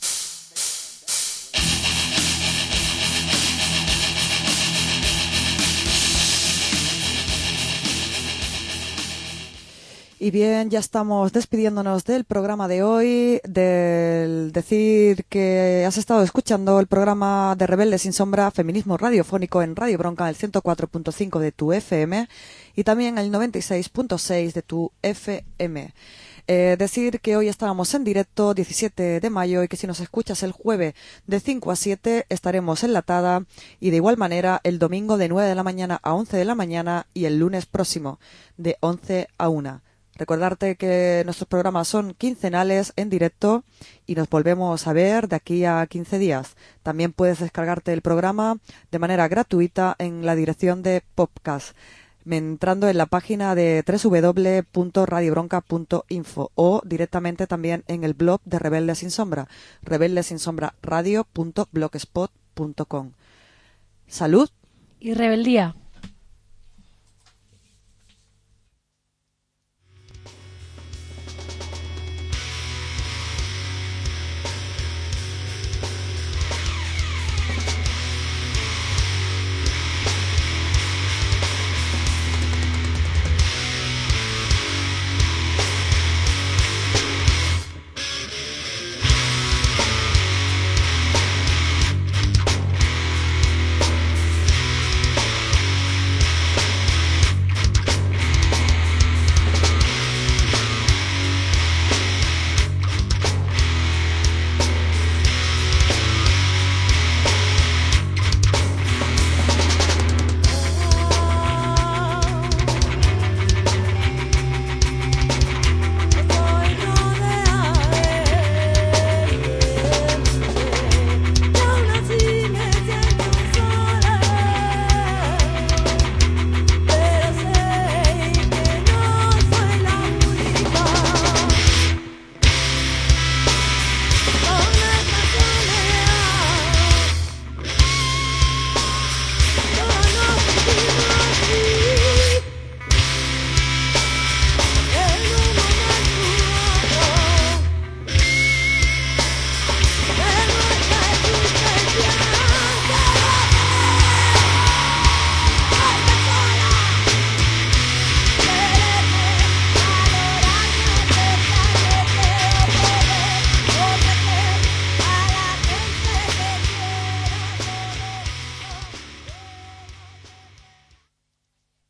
Y bien, ya estamos despidiéndonos del programa de hoy, del decir que has estado escuchando el programa de Rebeldes sin Sombra, Feminismo Radiofónico en Radio Bronca, el ciento cuatro punto cinco de tu F M y también el noventa y seis punto seis de tu F M. Eh, decir que hoy estábamos en directo, diecisiete de mayo, y que si nos escuchas el jueves de cinco a siete estaremos enlatada, y de igual manera el domingo de nueve de la mañana a once de la mañana y el lunes próximo de once a una. Recordarte que nuestros programas son quincenales en directo y nos volvemos a ver de aquí a quince días. También puedes descargarte el programa de manera gratuita en la dirección de podcast, entrando en la página de doble u doble u doble u punto radio bronca punto info o directamente también en el blog de Rebelde Sin Sombra, rebelde sin sombra radio punto blogspot punto com. Salud y rebeldía.